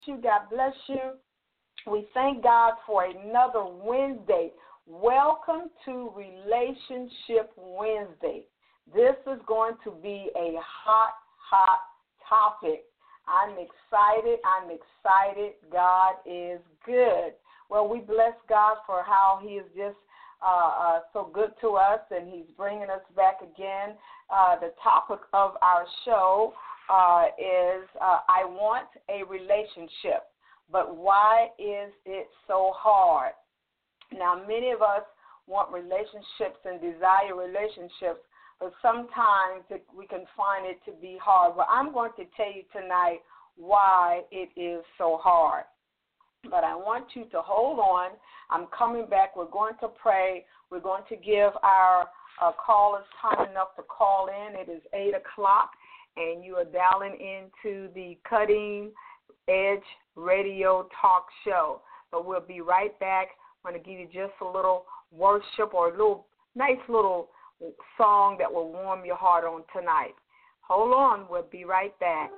you. God bless you. We thank God for another Wednesday. Welcome to Relationship Wednesday. This is going to be a hot topic. I'm excited. God is good. Well, we bless God for how he is just so good to us, and he's bringing us back again. The topic of our show is I want a relationship, but why is it so hard? Now, many of us want relationships and desire relationships, but sometimes we can find it to be hard. Well, I'm going to tell you tonight why it is so hard. But I want you to hold on. I'm coming back. We're going to pray. We're going to give our callers time enough to call in. It is 8 o'clock, and you are dialing into the Cutting Edge Radio Talk Show. But we'll be right back. I'm going to give you just a little worship or a nice little song that will warm your heart on tonight. Hold on. We'll be right back.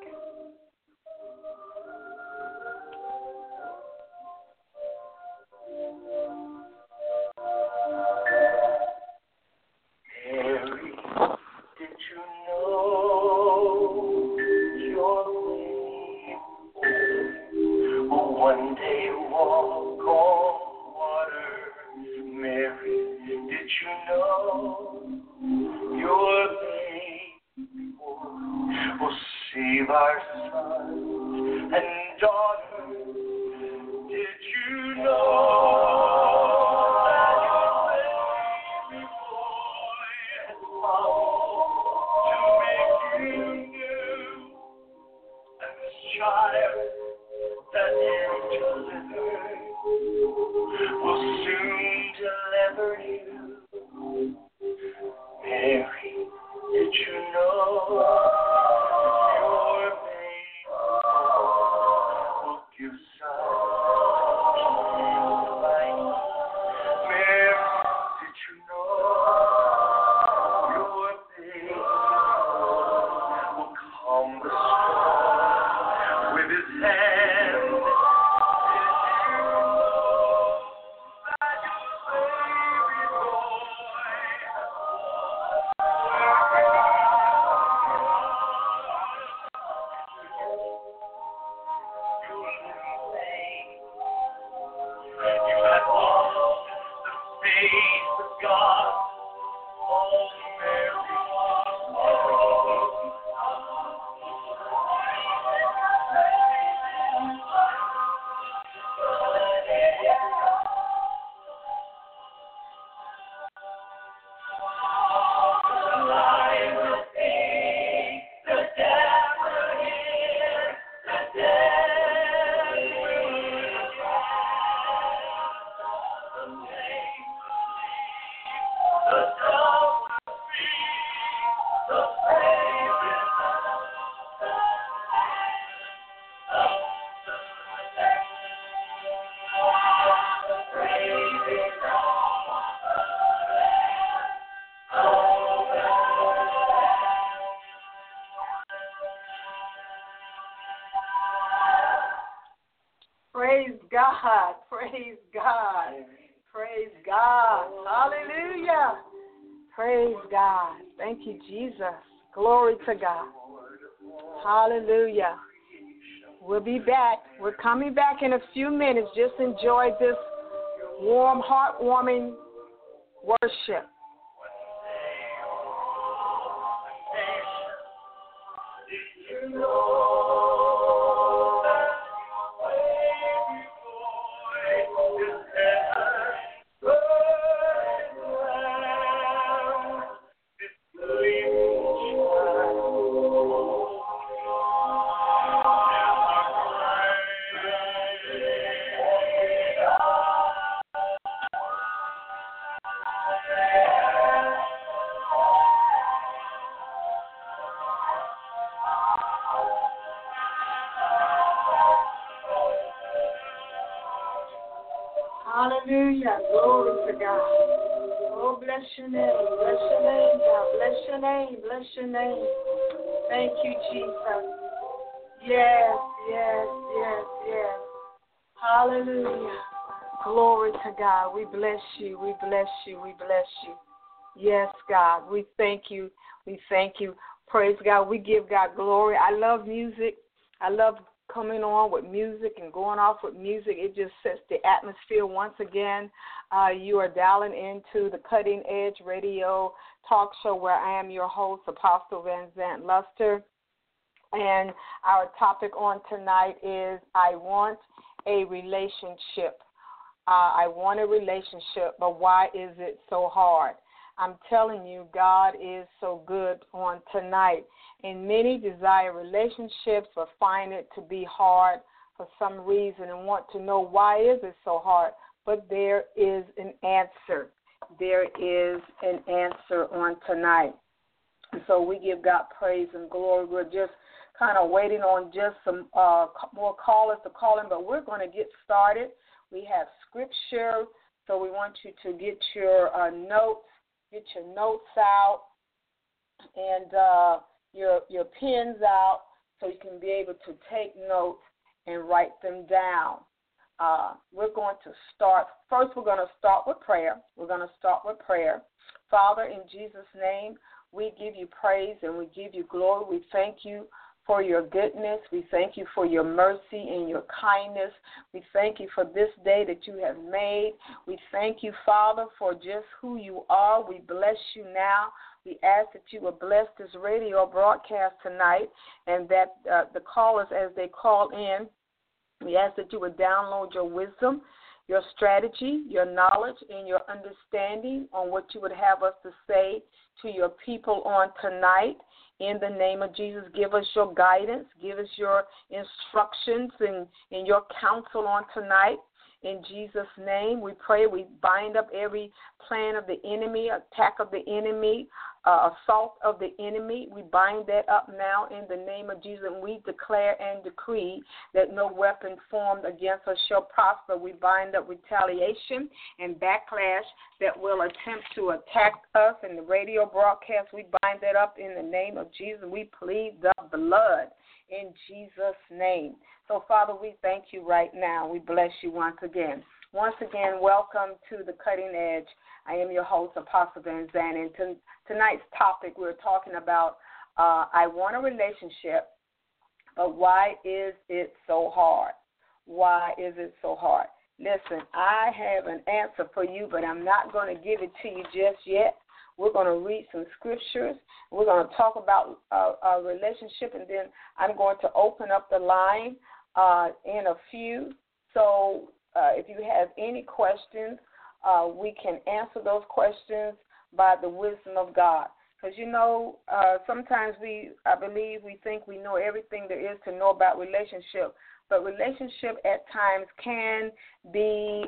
One day walk on water. Mary, did you know your baby will save our sons and daughters? Did you know that your baby boy has come to make you new? And this child that you delivered will soon deliver you. Mary, did you know your baby will give such light? Mary, did you know your baby will calm the storm with his hand? Praise God. Praise God. Praise God. Hallelujah. Praise God. Thank you, Jesus. Glory to God. Hallelujah. We'll be back. We're coming back in a few minutes. Just enjoy this warm, heartwarming worship. Hallelujah. Glory to God. Oh, bless your name. Bless your name, God. Bless your name. Bless your name. Thank you, Jesus. Yes, yes, yes, yes. Hallelujah. Glory to God. We bless you. We bless you. We bless you. Yes, God. We thank you. We thank you. Praise God. We give God glory. I love music. I love coming on with music and going off with music. It just sets the atmosphere once again. You are dialing into the Cutting Edge Radio talk show where I am your host, Apostle Van Zant Luster. And our topic on tonight is I want a relationship. I want a relationship, but why is it so hard? I'm telling you, God is so good on tonight. And many desire relationships but find it to be hard for some reason and want to know why is it so hard. But there is an answer. There is an answer on tonight. And so we give God praise and glory. We're just kind of waiting on just some more callers to call in, but we're going to get started. We have scripture, so we want you to get your notes out and your pens out so you can be able to take notes and write them down. We're going to start. First, we're going to start with prayer. Father, in Jesus' name, we give you praise and we give you glory. We thank you for your goodness. We thank you for your mercy and your kindness. We thank you for this day that you have made. We thank you, Father, for just who you are. We bless you now. We ask that you will bless this radio broadcast tonight and that the callers, as they call in, we ask that you would download your wisdom, your strategy, your knowledge, and your understanding on what you would have us to say to your people on tonight. In the name of Jesus, give us your guidance, give us your instructions and your counsel on tonight. In Jesus' name, we pray we bind up every plan of the enemy, attack of the enemy, assault of the enemy. We bind that up now in the name of Jesus, and we declare and decree that no weapon formed against us shall prosper. We bind up retaliation and backlash that will attempt to attack us in the radio broadcast. We bind that up in the name of Jesus. We plead the blood in Jesus' name. So, Father, we thank you right now. We bless you once again. Once again, welcome to the Cutting Edge. I am your host, Apostle Van Zant, and tonight's topic we're talking about I want a relationship, but why is it so hard? Why is it so hard? Listen, I have an answer for you, but I'm not going to give it to you just yet. We're going to read some scriptures. We're going to talk about a relationship, and then I'm going to open up the line in a few. So if you have any questions, we can answer those questions by the wisdom of God. Because, sometimes I believe we think we know everything there is to know about relationship, but relationship at times can be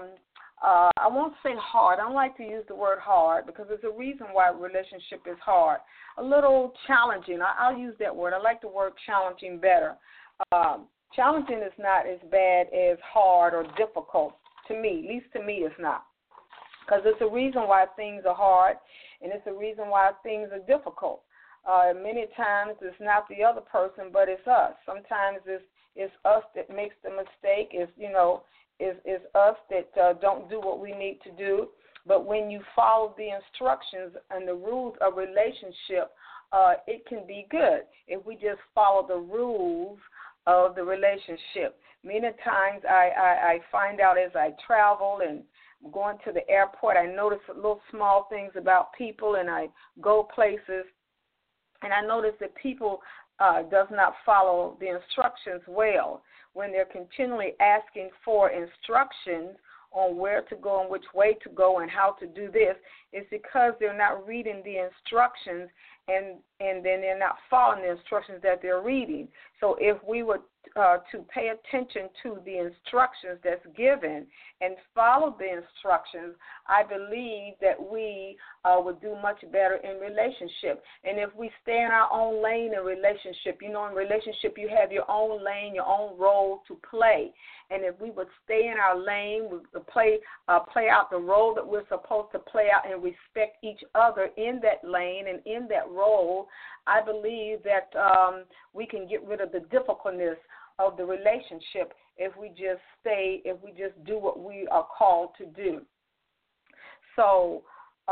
I won't say hard. I don't like to use the word hard because there's a reason why a relationship is hard. A little challenging. I'll use that word. I like the word challenging better. Challenging is not as bad as hard or difficult to me. At least to me it's not. Because it's a reason why things are hard and it's a reason why things are difficult. Many times it's not the other person, but it's us. Sometimes it's us that makes the mistake. It's us that don't do what we need to do. But when you follow the instructions and the rules of relationship, it can be good if we just follow the rules of the relationship. Many times I find out as I travel and going to the airport, I notice little small things about people, and I go places, and I notice that people does not follow the instructions well. When they're continually asking for instructions on where to go and which way to go and how to do this, it's because they're not reading the instructions and then they're not following the instructions that they're reading. So if we were to pay attention to the instructions that's given and follow the instructions, I believe that we would do much better in relationship. And if we stay in our own lane in relationship, in relationship you have your own lane, your own role to play. And if we would stay in our lane, we would play out the role that we're supposed to play out and respect each other in that lane and in that role, I believe that we can get rid of the difficultness of the relationship if we just do what we are called to do. So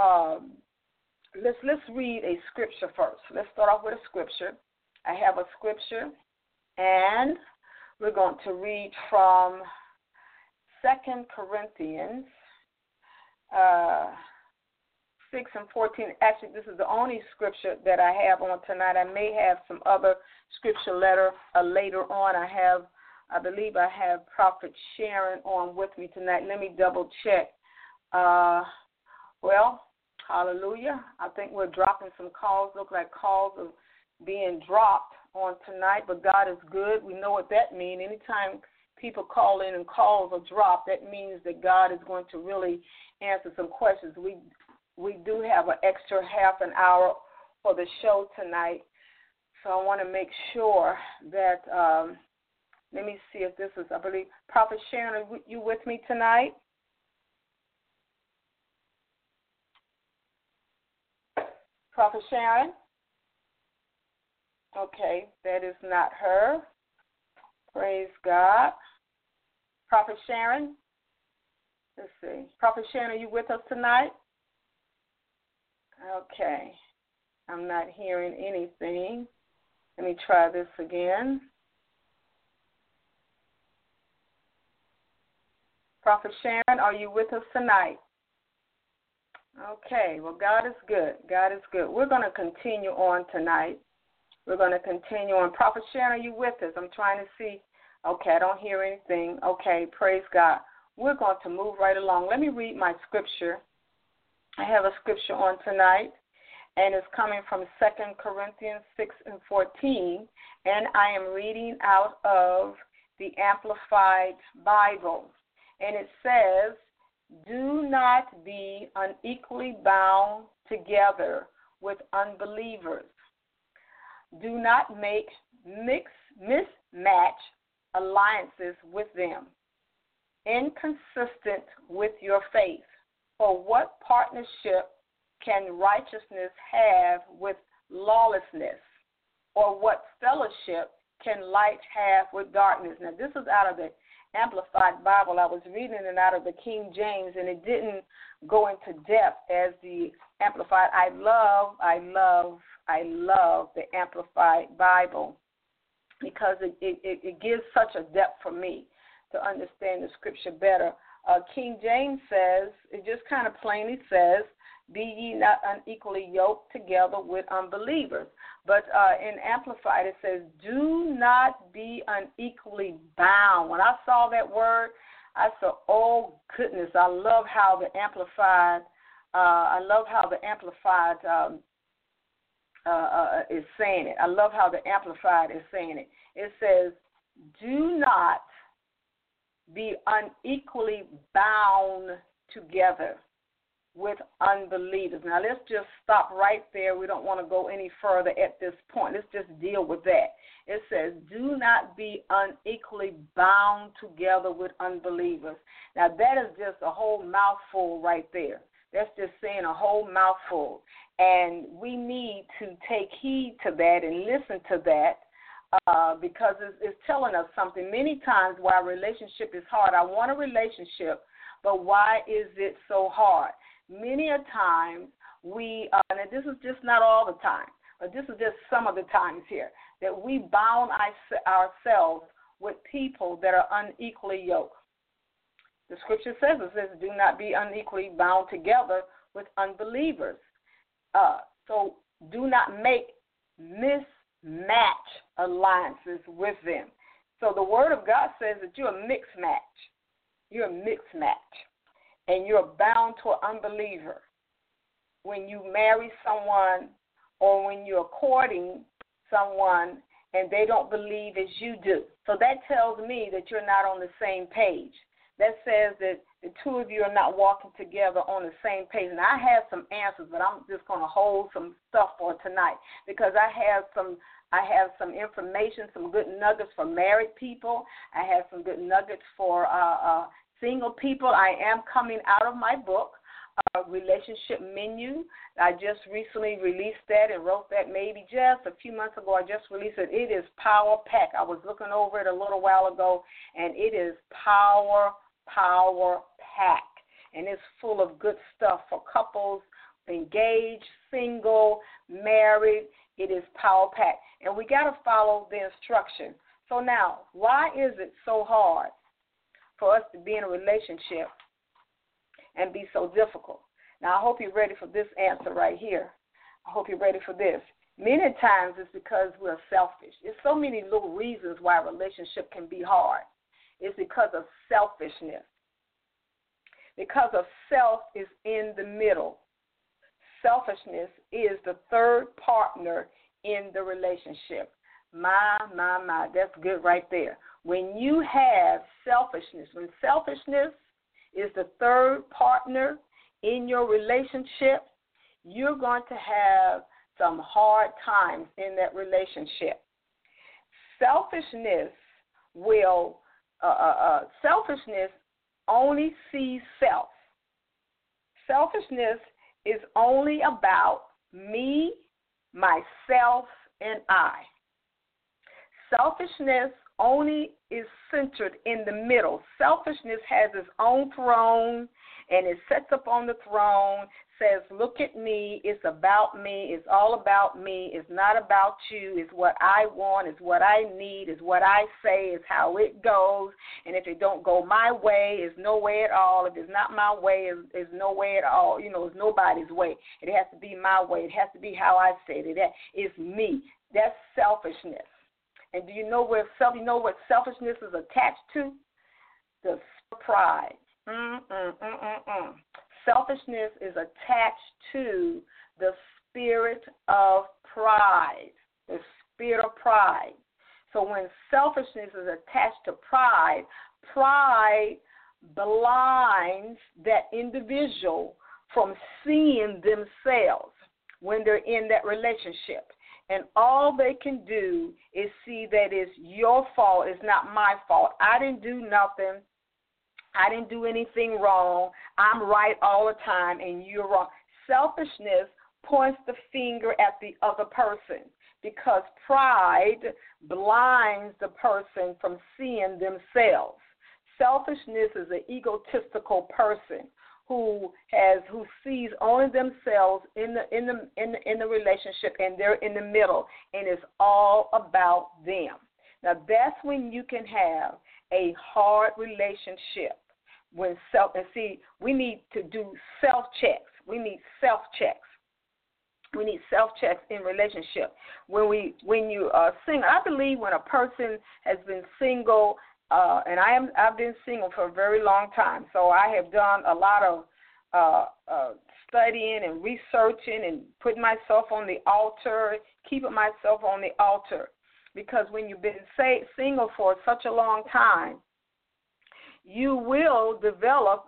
let's read a scripture first. Let's start off with a scripture. I have a scripture, and we're going to read from 2 Corinthians 6 and 14. Actually, this is the only scripture that I have on tonight. I may have some other scripture later on. I believe I have Prophet Sharon on with me tonight. Let me double check. Well, hallelujah. I think we're dropping some calls. Look like calls are being dropped on tonight, but God is good. We know what that means. Anytime people call in and calls are dropped, that means that God is going to really answer some questions. We do have an extra half an hour for the show tonight, so I want to make sure that, let me see if this is, I believe, Prophet Sharon, are you with me tonight? Prophet Sharon? Okay, that is not her. Praise God. Prophet Sharon? Let's see. Prophet Sharon, are you with us tonight? Okay. I'm not hearing anything. Let me try this again. Prophet Sharon, are you with us tonight? Okay. Well, God is good. God is good. We're going to continue on tonight. We're going to continue on. Prophet Sharon, are you with us? I'm trying to see. Okay, I don't hear anything. Okay, praise God. We're going to move right along. Let me read my scripture. I have a scripture on tonight, and it's coming from 2 Corinthians 6 and 14, and I am reading out of the Amplified Bible. And it says, do not be unequally bound together with unbelievers. Do not make mismatch alliances with them, inconsistent with your faith. For what partnership can righteousness have with lawlessness? Or what fellowship can light have with darkness? Now, this is out of the Amplified Bible. I was reading it out of the King James, and it didn't go into depth as the Amplified. I love the Amplified Bible because it gives such a depth for me to understand the scripture better. King James says, it just kind of plainly says, be ye not unequally yoked together with unbelievers. But in Amplified, it says, do not be unequally bound. When I saw that word, I said, oh, goodness, I love how the Amplified is saying it. I love how the Amplified is saying it. It says, do not be unequally bound together with unbelievers. Now, let's just stop right there. We don't want to go any further at this point. Let's just deal with that. It says, do not be unequally bound together with unbelievers. Now, that is just a whole mouthful right there. That's just saying a whole mouthful. And we need to take heed to that and listen to that because it's telling us something. Many times why a relationship is hard. I want a relationship, but why is it so hard? Many a time and this is just not all the time, but this is just some of the times here, that we bound ourselves with people that are unequally yoked. The scripture says, do not be unequally bound together with unbelievers. So do not make mismatch alliances with them. So the word of God says that you're a mixed match. You're a mixed match. And you're bound to an unbeliever. When you marry someone or when you're courting someone and they don't believe as you do. So that tells me that you're not on the same page. That says that the two of you are not walking together on the same page. And I have some answers, but I'm just going to hold some stuff for tonight because I have some information, some good nuggets for married people. I have some good nuggets for single people. I am coming out of my book. relationship menu. I just recently released that and wrote that maybe just a few months ago. I just released it. It is power pack. I was looking over it a little while ago, and it is power pack. And it's full of good stuff for couples, engaged, single, married. It is power pack. And we got to follow the instructions. So now, why is it so hard for us to be in a relationship and be so difficult? Now, I hope you're ready for this answer right here. I hope you're ready for this. Many times it's because we're selfish. There's so many little reasons why a relationship can be hard. It's because of selfishness. Because of self is in the middle. Selfishness is the third partner in the relationship. My, that's good right there. When you have selfishness, when selfishness is the third partner in your relationship, you're going to have some hard times in that relationship. Selfishness selfishness only sees self. Selfishness is only about me, myself, and I. Selfishness only is centered in the middle. Selfishness has its own throne, and it sits up on the throne, says, look at me, it's about me, it's all about me, it's not about you, it's what I want, it's what I need, it's what I say, it's how it goes, and if it don't go my way, it's no way at all. If it's not my way, it's no way at all. You know, it's nobody's way. It has to be my way. It has to be how I say it. It's me. That's selfishness. And do you know what selfishness is attached to? The pride. Selfishness is attached to the spirit of pride. The spirit of pride. So when selfishness is attached to pride, pride blinds that individual from seeing themselves when they're in that relationship. And all they can do is see that it's your fault, it's not my fault. I didn't do nothing. I didn't do anything wrong. I'm right all the time, and you're wrong. Selfishness points the finger at the other person because pride blinds the person from seeing themselves. Selfishness is an egotistical person who sees only themselves in the relationship, and they're in the middle, and it's all about them. Now that's when you can have a hard relationship. We need to do self-checks. We need self-checks. We need self-checks in relationship. When you are single, I believe when a person has been single, and I've been single for a very long time, so I have done a lot of studying and researching and putting myself on the altar, keeping myself on the altar, because when you've been single for such a long time, you will develop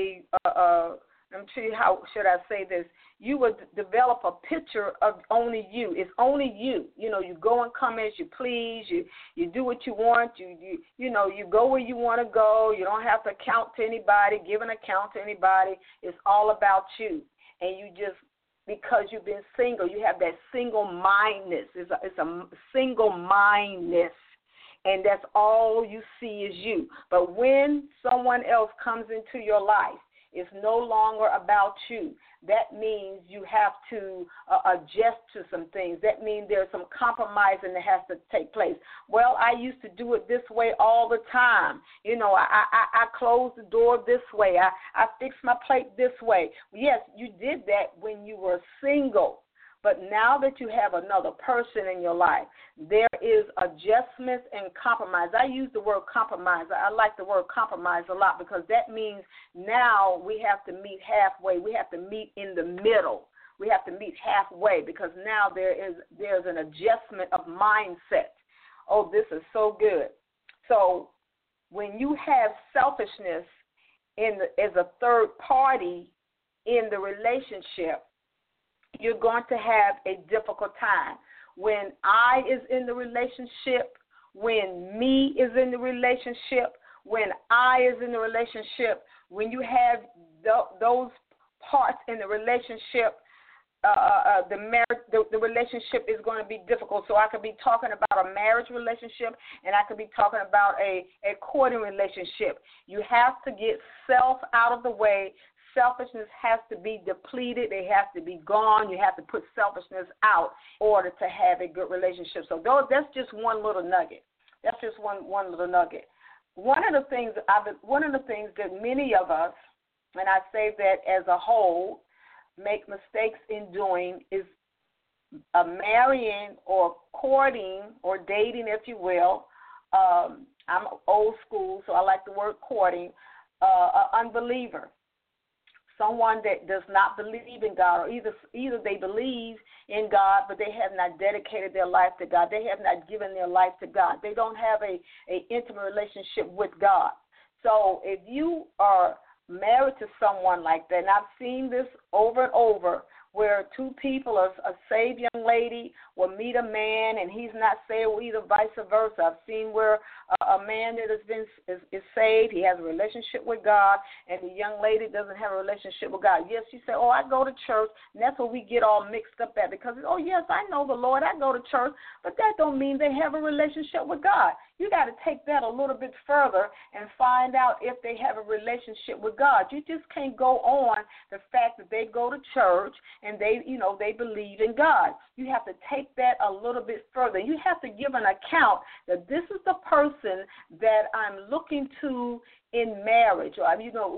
let me tell you how should I say this. You would develop a picture of only you. It's only you. You know, you go and come as you please. You do what you want. You go where you want to go. You don't have to account to anybody, give an account to anybody. It's all about you. And you just, because you've been single, you have that single-mindedness. It's a single-mindedness. And that's all you see is you. But when someone else comes into your life, it's no longer about you. That means you have to adjust to some things. That means there's some compromising that has to take place. Well, I used to do it this way all the time. You know, I closed the door this way. I fixed my plate this way. Yes, you did that when you were single. But now that you have another person in your life, there is adjustments and compromise. I use the word compromise. I like the word compromise a lot because that means now we have to meet halfway. We have to meet in the middle. We have to meet halfway because now there's an adjustment of mindset. Oh, this is so good. So when you have selfishness as a third party in the relationship, you're going to have a difficult time. When I is in the relationship, when me is in the relationship, when I is in the relationship, when you have those parts in the relationship, the relationship is going to be difficult. So I could be talking about a marriage relationship, and I could be talking about a courting relationship. You have to get self out of the way. Selfishness has to be depleted. It has to be gone. You have to put selfishness out in order to have a good relationship. So that's just one little nugget. That's just one little nugget. One of the things that many of us, and I say that as a whole, make mistakes in doing is marrying or courting or dating, if you will. I'm old school, so I like the word courting. An unbeliever, someone that does not believe in God, or either they believe in God, but they have not dedicated their life to God. They have not given their life to God. They don't have a intimate relationship with God. So if you are married to someone like that, and I've seen this over and over, where two people, a saved young lady will meet a man and he's not saved, or either vice versa. I've seen where a man that is saved, he has a relationship with God, and the young lady doesn't have a relationship with God. Yes, she said, I go to church, and that's what we get all mixed up at, because, yes, I know the Lord, I go to church, but that don't mean they have a relationship with God. You got to take that a little bit further and find out if they have a relationship with God. You just can't go on the fact that they go to church and they believe in God. You have to take that a little bit further. You have to give an account that this is the person that I'm looking to in marriage, or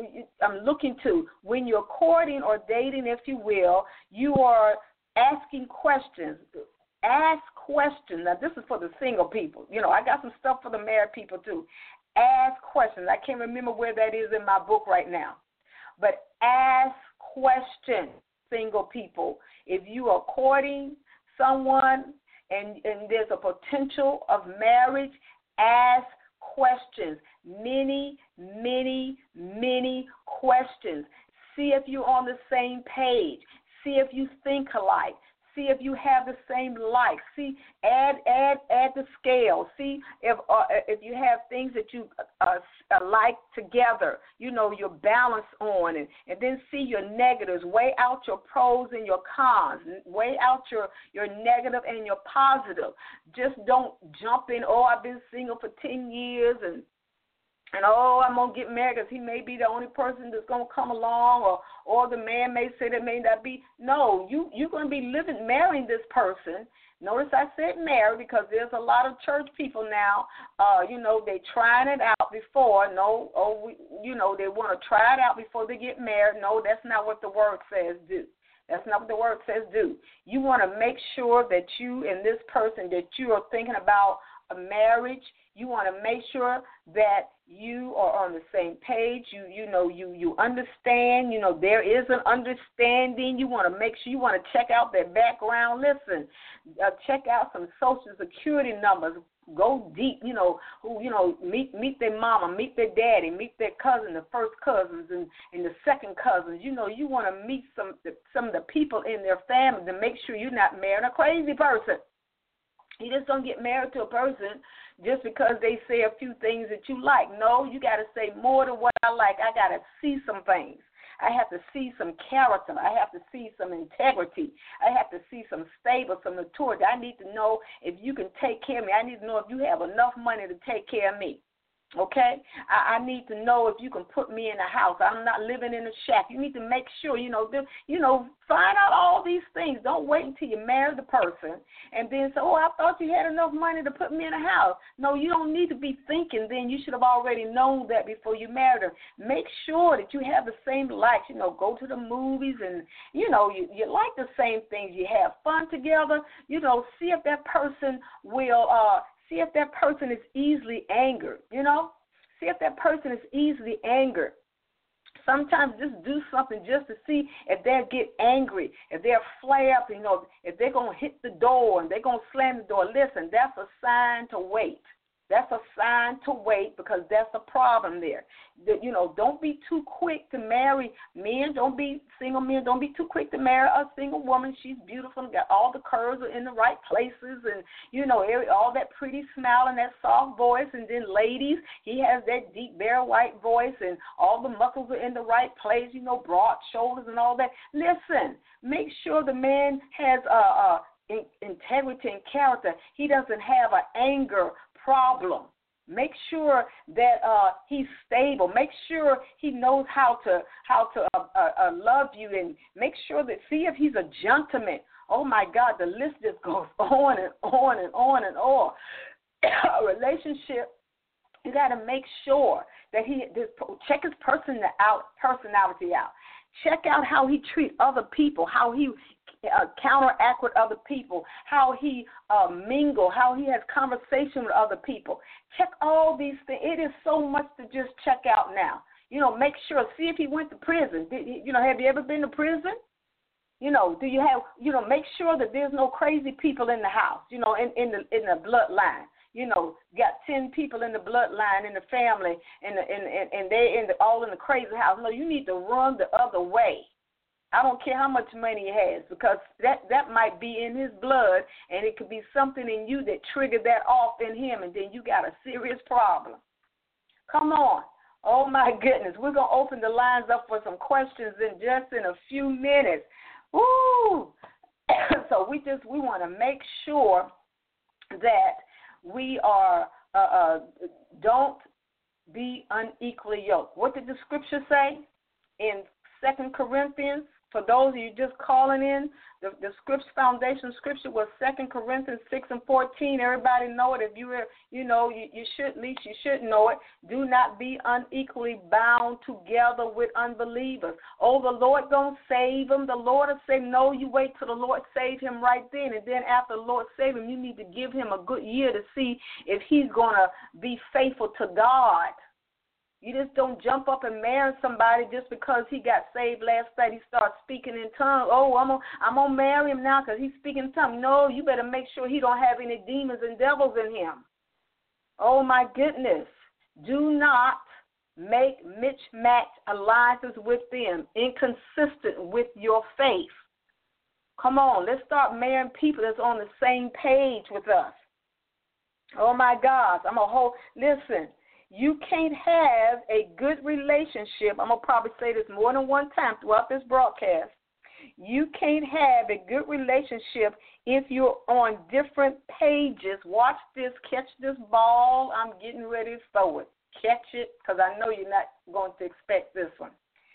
I'm looking to. When you're courting or dating, if you will, you are asking questions. Ask questions. Now, this is for the single people. I got some stuff for the married people, too. Ask questions. I can't remember where that is in my book right now. But ask questions, single people. If you are courting someone and there's a potential of marriage, ask questions. Many, many, many questions. See if you're on the same page. See if you think alike. See if you have the same likes. See, add the scale. See if you have things that you like together. You're balanced on, and then see your negatives. Weigh out your pros and your cons. Weigh out your negative and your positive. Just don't jump in. I've been single for 10 years and I'm going to get married because he may be the only person that's going to come along, or the man may say that may not be. No, you're going to be marrying this person. Notice I said marry, because there's a lot of church people now, they trying it out before. They want to try it out before they get married. No, that's not what the word says do. That's not what the word says do. You want to make sure that you and this person that you are thinking about a marriage, you want to make sure that you are on the same page. You understand. There is an understanding. You want to make sure, you want to check out their background. Listen, check out some Social Security numbers. Go deep. Meet their mama, meet their daddy, meet their cousin, the first cousins and the second cousins. You want to meet some of the people in their family to make sure you're not marrying a crazy person. You just don't get married to a person just because they say a few things that you like. No, you got to say more than what I like. I got to see some things. I have to see some character. I have to see some integrity. I have to see some stable, some maturity. I need to know if you can take care of me. I need to know if you have enough money to take care of me. Okay? I need to know if you can put me in a house. I'm not living in a shack. You need to make sure, find out all these things. Don't wait until you marry the person and then say, I thought you had enough money to put me in a house. No, you don't need to be thinking then. You should have already known that before you married her. Make sure that you have the same likes. Go to the movies and, you like the same things. You have fun together. See if that person will see if that person is easily angered, See if that person is easily angered. Sometimes just do something just to see if they'll get angry, if they'll flare up, if they're going to hit the door and they're going to slam the door. Listen, that's a sign to wait. That's a sign to wait, because that's a problem there. Don't be too quick to marry men. Single men, don't be too quick to marry a single woman. She's beautiful and got all the curves are in the right places, and, all that pretty smile and that soft voice. And then ladies, he has that deep, bare white voice, and all the muscles are in the right place, broad shoulders and all that. Listen, make sure the man has integrity and character. He doesn't have an anger problem. Make sure that he's stable. Make sure he knows how to love you, and make sure that, see if he's a gentleman. Oh my God, the list just goes on and on and on and on. A relationship, you got to make sure that check his personality out. Check out how he treats other people, how he counteract with other people, how he mingle, how he has conversation with other people. Check all these things. It is so much to just check out now. Make sure, see if he went to prison. Have you ever been to prison? Do you have, make sure that there's no crazy people in the house, in the bloodline. Got 10 people in the bloodline, in the family, and they're all in the crazy house. No, you need to run the other way. I don't care how much money he has, because that might be in his blood, and it could be something in you that triggered that off in him, and then you got a serious problem. Come on. Oh, my goodness. We're going to open the lines up for some questions in a few minutes. Woo! So we want to make sure that we are don't be unequally yoked. What did the scripture say in 2 Corinthians? For those of you just calling in, the scripture foundation scripture was 2 Corinthians 6:14. Everybody know it. If you should, at least you should know it. Do not be unequally bound together with unbelievers. Oh, the Lord gonna save him. The Lord will say, no, you wait till the Lord save him right then. And then after the Lord save him, you need to give him a good year to see if he's gonna be faithful to God. You just don't jump up and marry somebody just because he got saved last night. He starts speaking in tongues. Oh, I'm gonna marry him now because he's speaking in tongues. No, you better make sure he don't have any demons and devils in him. Oh my goodness! Do not make mismatched alliances with them, inconsistent with your faith. Come on, let's start marrying people that's on the same page with us. Oh my gosh, listen. You can't have a good relationship. I'm going to probably say this more than one time throughout this broadcast. You can't have a good relationship if you're on different pages. Watch this. Catch this ball. I'm getting ready to throw it. Catch it, because I know you're not going to expect this one.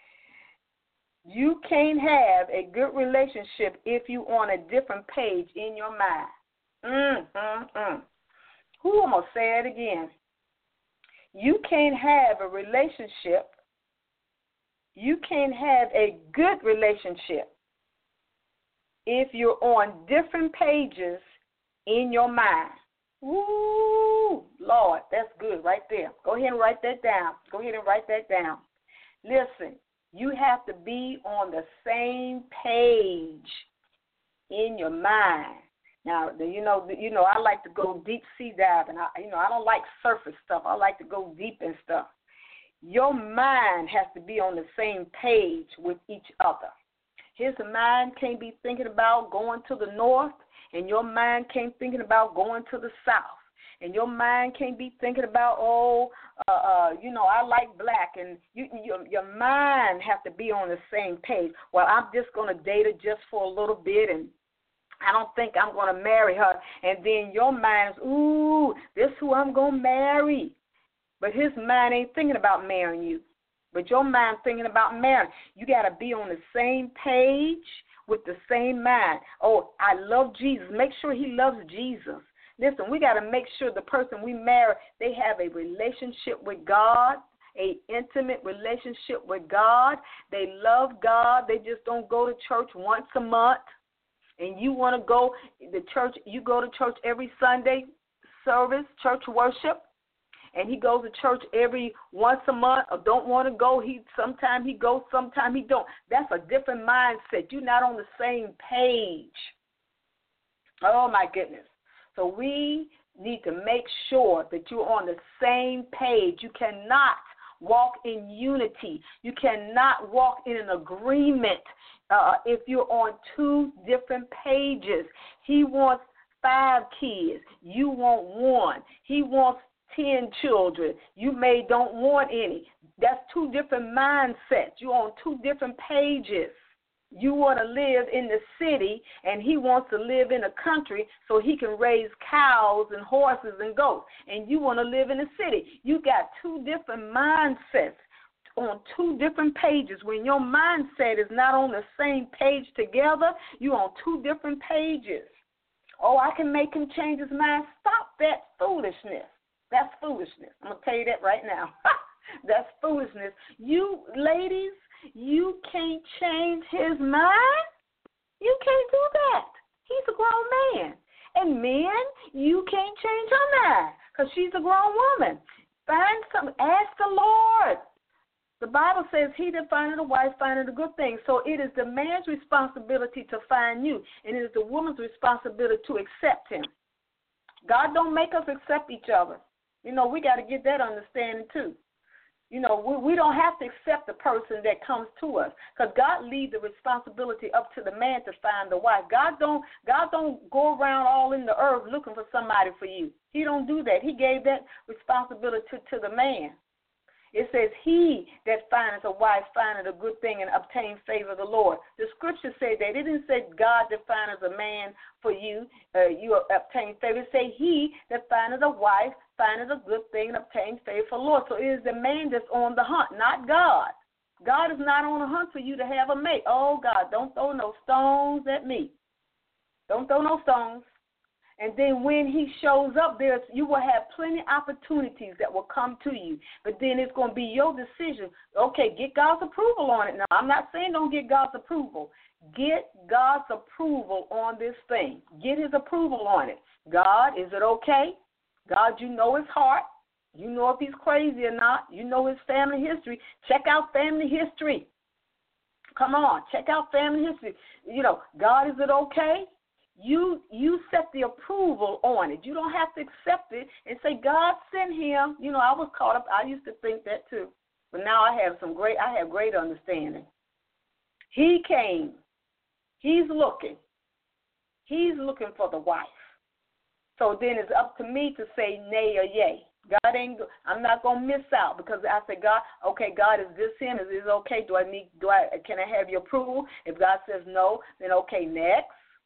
You can't have a good relationship if you're on a different page in your mind. I'm going to say it again. You can't have a relationship. You can't have a good relationship if you're on different pages in your mind. Woo, Lord, that's good right there. Go ahead and write that down. Listen, you have to be on the same page in your mind. Now, I like to go deep sea diving. I don't like surface stuff. I like to go deep in stuff. Your mind has to be on the same page with each other. His mind can't be thinking about going to the north, and your mind can't thinking about going to the south. And your mind can't be thinking about, I like black. And your mind has to be on the same page. Well, I'm just going to date her just for a little bit, and I don't think I'm going to marry her. And then your mind is, ooh, this is who I'm going to marry. But his mind ain't thinking about marrying you. But your mind thinking about marrying. You got to be on the same page with the same mind. Oh, I love Jesus. Make sure he loves Jesus. Listen, we got to make sure the person we marry, they have a relationship with God, an intimate relationship with God. They love God. They just don't go to church once a month. And you want to go to church, you go to church every Sunday service, church worship, and he goes to church every once a month or don't want to go. Sometimes he goes, sometimes he don't. That's a different mindset. You're not on the same page. Oh, my goodness. So we need to make sure that you're on the same page. You cannot walk in unity. You cannot walk in an agreement if you're on two different pages. He wants 5 kids. You want 1. He wants 10 children. You don't want any. That's 2 different mindsets. You're on 2 different pages. You want to live in the city, and he wants to live in the country so he can raise cows and horses and goats. And you want to live in the city. You got 2 different mindsets on 2 different pages. When your mindset is not on the same page together, you're on 2 different pages. Oh, I can make him change his mind. Stop that foolishness. That's foolishness. I'm going to tell you that right now. That's foolishness. You ladies, you can't change his mind. You can't do that. He's a grown man. And men, you can't change her mind because she's a grown woman. Find something. Ask the Lord. The Bible says, he that findeth a wife findeth a good thing. So it is the man's responsibility to find you, and it is the woman's responsibility to accept him. God don't make us accept each other. You know, we got to get that understanding too. You know, we don't have to accept the person that comes to us because God leaves the responsibility up to the man to find the wife. God don't go around all in the earth looking for somebody for you. He don't do that. He gave that responsibility to the man. It says, he that findeth a wife findeth a good thing and obtain favor of the Lord. The scripture said that. It didn't say God that findeth a man for you, you obtain favor. It say he that findeth a wife findeth a good thing and obtain favor for the Lord. So it is the man that's on the hunt, not God. God is not on a hunt for you to have a mate. Oh, God, don't throw no stones at me. Don't throw no stones. And then when he shows up, you will have plenty of opportunities that will come to you. But then it's going to be your decision. Okay, get God's approval on it. Now, I'm not saying don't get God's approval. Get God's approval on this thing. Get his approval on it. God, is it okay? God, you know his heart. You know if he's crazy or not. You know his family history. Check out family history. Come on, check out family history. You know, God, is it okay? You set the approval on it. You don't have to accept it and say, God sent him. You know, I was caught up. I used to think that too. But now I have great understanding. He came. He's looking. He's looking for the wife. So then it's up to me to say nay or yay. I'm not gonna miss out because I say, God, okay, God, is this him? Is this okay? Can I have your approval? If God says no, then okay, next.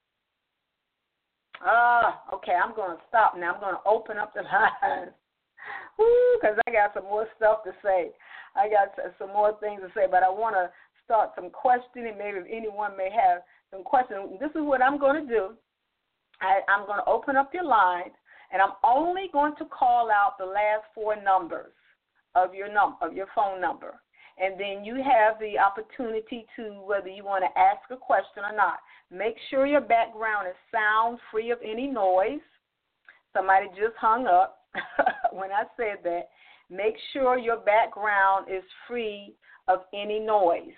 Okay, I'm going to stop now. I'm going to open up the lines. Because I got some more stuff to say. I got some more things to say, but I want to start some questioning. Maybe if anyone may have some questions. This is what I'm going to do. I'm going to open up your line, and I'm only going to call out the last 4 numbers of your phone number. And then you have the opportunity to, whether you want to ask a question or not. Make sure your background is sound, free of any noise. Somebody just hung up when I said that. Make sure your background is free of any noise,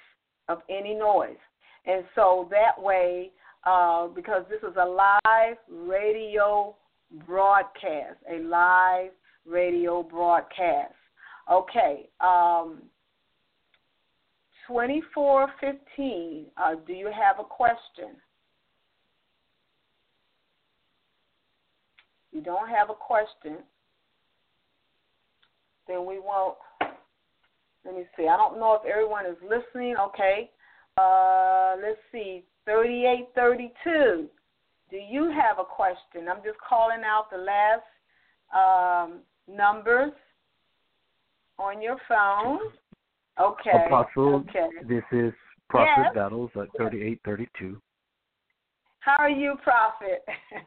And so that way, because this is a live radio broadcast, Okay. 2415, do you have a question? You don't have a question, then we won't. Let me see. I don't know if everyone is listening. Okay. Let's see. 3832. Do you have a question? I'm just calling out the last numbers on your phone. Okay. Apostle, okay. This is Prophet Yes. Battles at 3832. How are you, Prophet?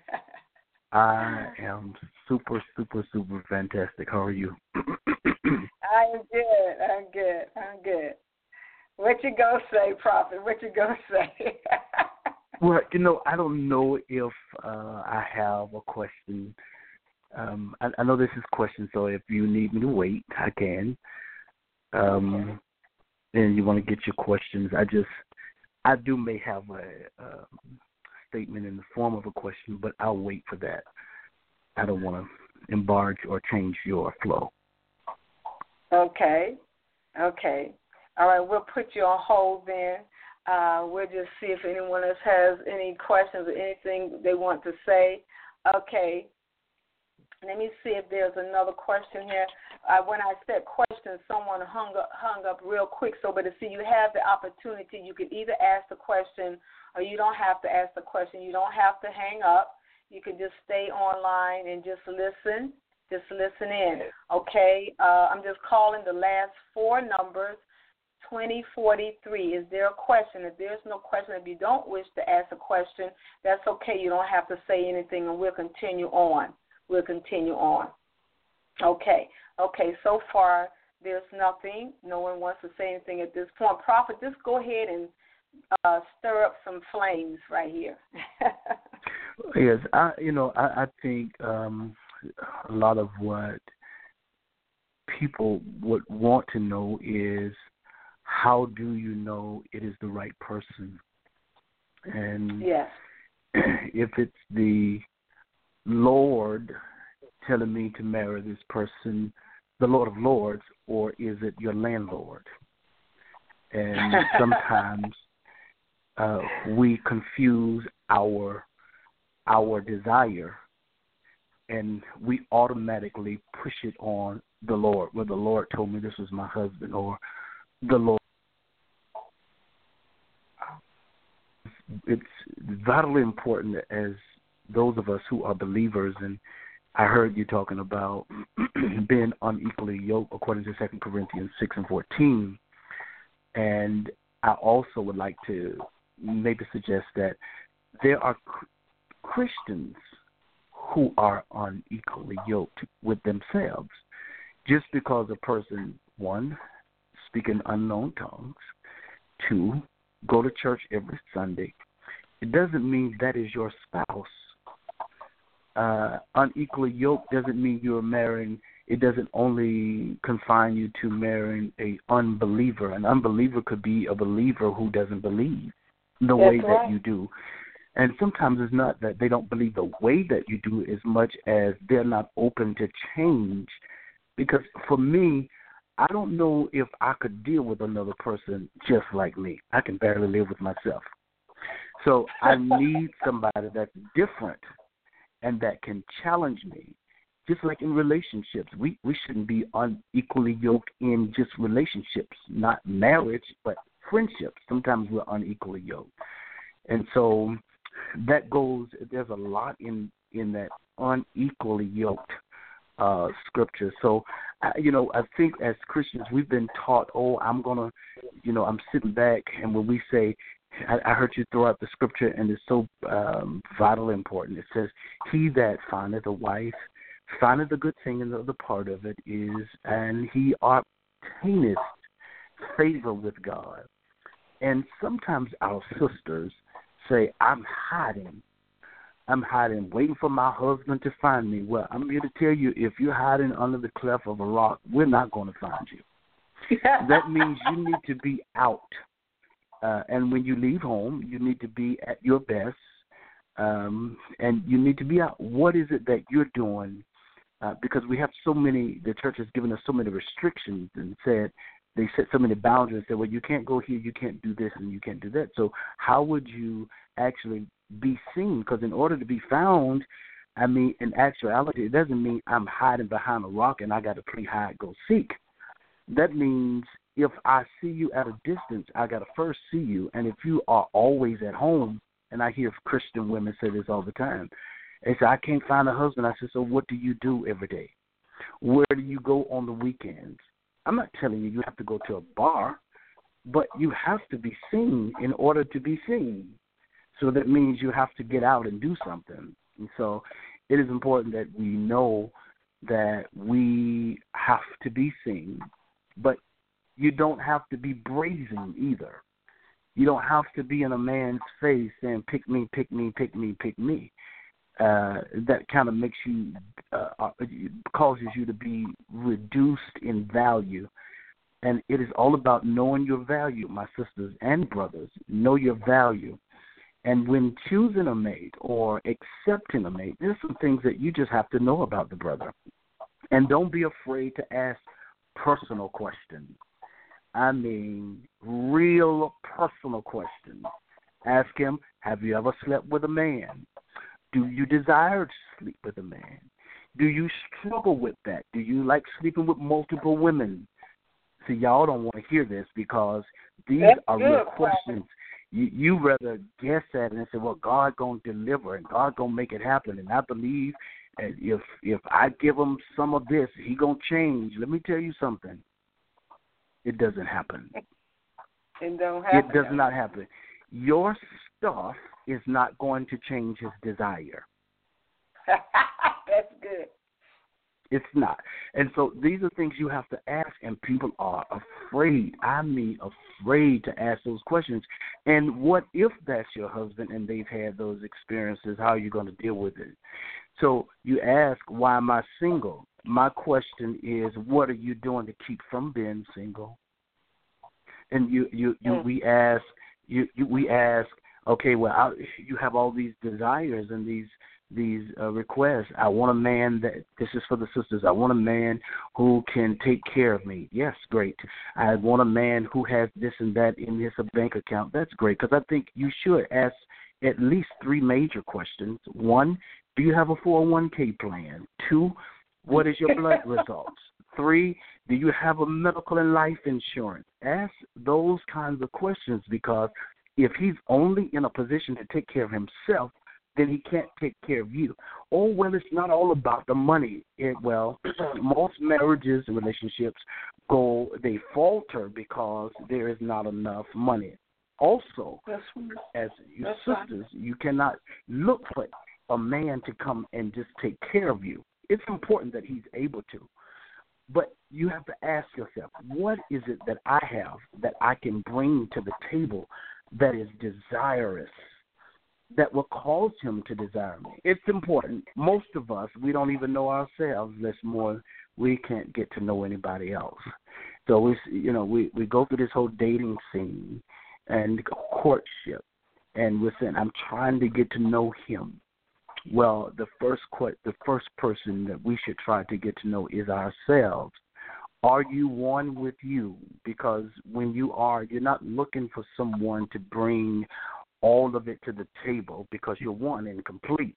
I am super, super, super fantastic. How are you? I am good. I'm good. What you gonna say, Prophet? What you gonna say? Well, I don't know if I have a question. I know this is a question, so if you need me to wait, I can. Okay. And you want to get your questions. I may have a statement in the form of a question, but I'll wait for that. I don't want to embarge or change your flow. Okay. Okay. All right, we'll put you on hold then. We'll just see if anyone else has any questions or anything they want to say. Okay. Let me see if there's another question here. When I said questions, someone hung up real quick. But to see, you have the opportunity. You can either ask the question or you don't have to ask the question. You don't have to hang up. You can just stay online and just listen. Just listen in. Okay? I'm just calling the last four numbers. 2043. Is there a question? If there's no question, if you don't wish to ask a question, that's okay. You don't have to say anything, and we'll continue on. Okay. So far, there's nothing. No one wants to say anything at this point. Prophet, just go ahead and stir up some flames right here. Yes, I think a lot of what people would want to know is, how do you know it is the right person? And yes. If it's the Lord telling me to marry this person, the Lord of Lords, or is it your landlord? And sometimes we confuse our desire, and we automatically push it on the Lord. Well, the Lord told me this was my husband, or the Lord. It's vitally important as those of us who are believers, and I heard you talking about being unequally yoked according to 2 Corinthians 6:14, and I also would like to maybe suggest that there are Christians who are unequally yoked with themselves. Just because a person, one, speaking unknown tongues, two, go to church every Sunday, it doesn't mean that is your spouse. Unequally yoked doesn't mean you're marrying. It doesn't only confine you to marrying an unbeliever. An unbeliever could be a believer who doesn't believe the way that you do. And sometimes it's not that they don't believe the way that you do as much as they're not open to change. Because for me, I don't know if I could deal with another person just like me. I can barely live with myself. So I need somebody that's different and that can challenge me. Just like in relationships, we shouldn't be unequally yoked in just relationships, not marriage, but friendships. Sometimes we're unequally yoked. And so that goes, there's a lot in that unequally yoked scripture. So, I think as Christians, we've been taught, I'm sitting back, and when we say, I heard you throw out the scripture, and it's so vitally important. It says, he that findeth a wife findeth a good thing, and the other part of it is, and he obtaineth favor with God. And sometimes our sisters say, I'm hiding, waiting for my husband to find me. Well, I'm here to tell you, if you're hiding under the cleft of a rock, we're not going to find you. That means you need to be out. And when you leave home, you need to be at your best, and you need to be out. What is it that you're doing? Because we have the church has given us so many restrictions and they set so many boundaries and said, well, you can't go here, you can't do this, and you can't do that. So how would you actually be seen? Because in order to be found, in actuality, it doesn't mean I'm hiding behind a rock and I got to play hide, go seek. That means if I see you at a distance, I got to first see you. And if you are always at home, and I hear Christian women say this all the time, they say, I can't find a husband. I said, so what do you do every day? Where do you go on the weekends? I'm not telling you have to go to a bar, but you have to be seen in order to be seen. So that means you have to get out and do something. And so it is important that we know that we have to be seen, but you don't have to be brazen either. You don't have to be in a man's face saying, pick me, pick me, pick me, pick me. That kind of makes you, causes you to be reduced in value. And it is all about knowing your value, my sisters and brothers. Know your value. And when choosing a mate or accepting a mate, there's some things that you just have to know about the brother. And don't be afraid to ask personal questions. I mean, real personal questions. Ask him, have you ever slept with a man? Do you desire to sleep with a man? Do you struggle with that? Do you like sleeping with multiple women? See, y'all don't want to hear this because these are real questions. You rather guess at it and say, well, God going to deliver and God going to make it happen. And I believe if I give him some of this, he going to change. Let me tell you something. It doesn't happen. It don't happen. It does not happen. Your stuff is not going to change his desire. That's good. It's not. And so these are things you have to ask, and people are afraid. I mean afraid to ask those questions. And what if that's your husband and they've had those experiences? How are you going to deal with it? So you ask, why am I single? My question is, what are you doing to keep from being single? And we ask, okay, well, you have all these desires and these requests. I want a man that, this is for the sisters, I want a man who can take care of me. Yes, great. I want a man who has this and that in his bank account. That's great, because I think you should ask at least 3 major questions. 1, do you have a 401k plan? 2, what is your blood results? 3, do you have a medical and life insurance? Ask those kinds of questions, because if he's only in a position to take care of himself, then he can't take care of you. Oh, well, it's not all about the money. Most marriages and relationships they falter because there is not enough money. Also, as your sisters, you cannot look for a man to come and just take care of you. It's important that he's able to. But you have to ask yourself, what is it that I have that I can bring to the table that is desirous, that will cause him to desire me? It's important. Most of us, we don't even know ourselves. We can't get to know anybody else. So we go through this whole dating scene and courtship, and we're saying, I'm trying to get to know him. Well, the first person that we should try to get to know is ourselves. Are you one with you? Because when you are, you're not looking for someone to bring all of it to the table, because you're one and complete.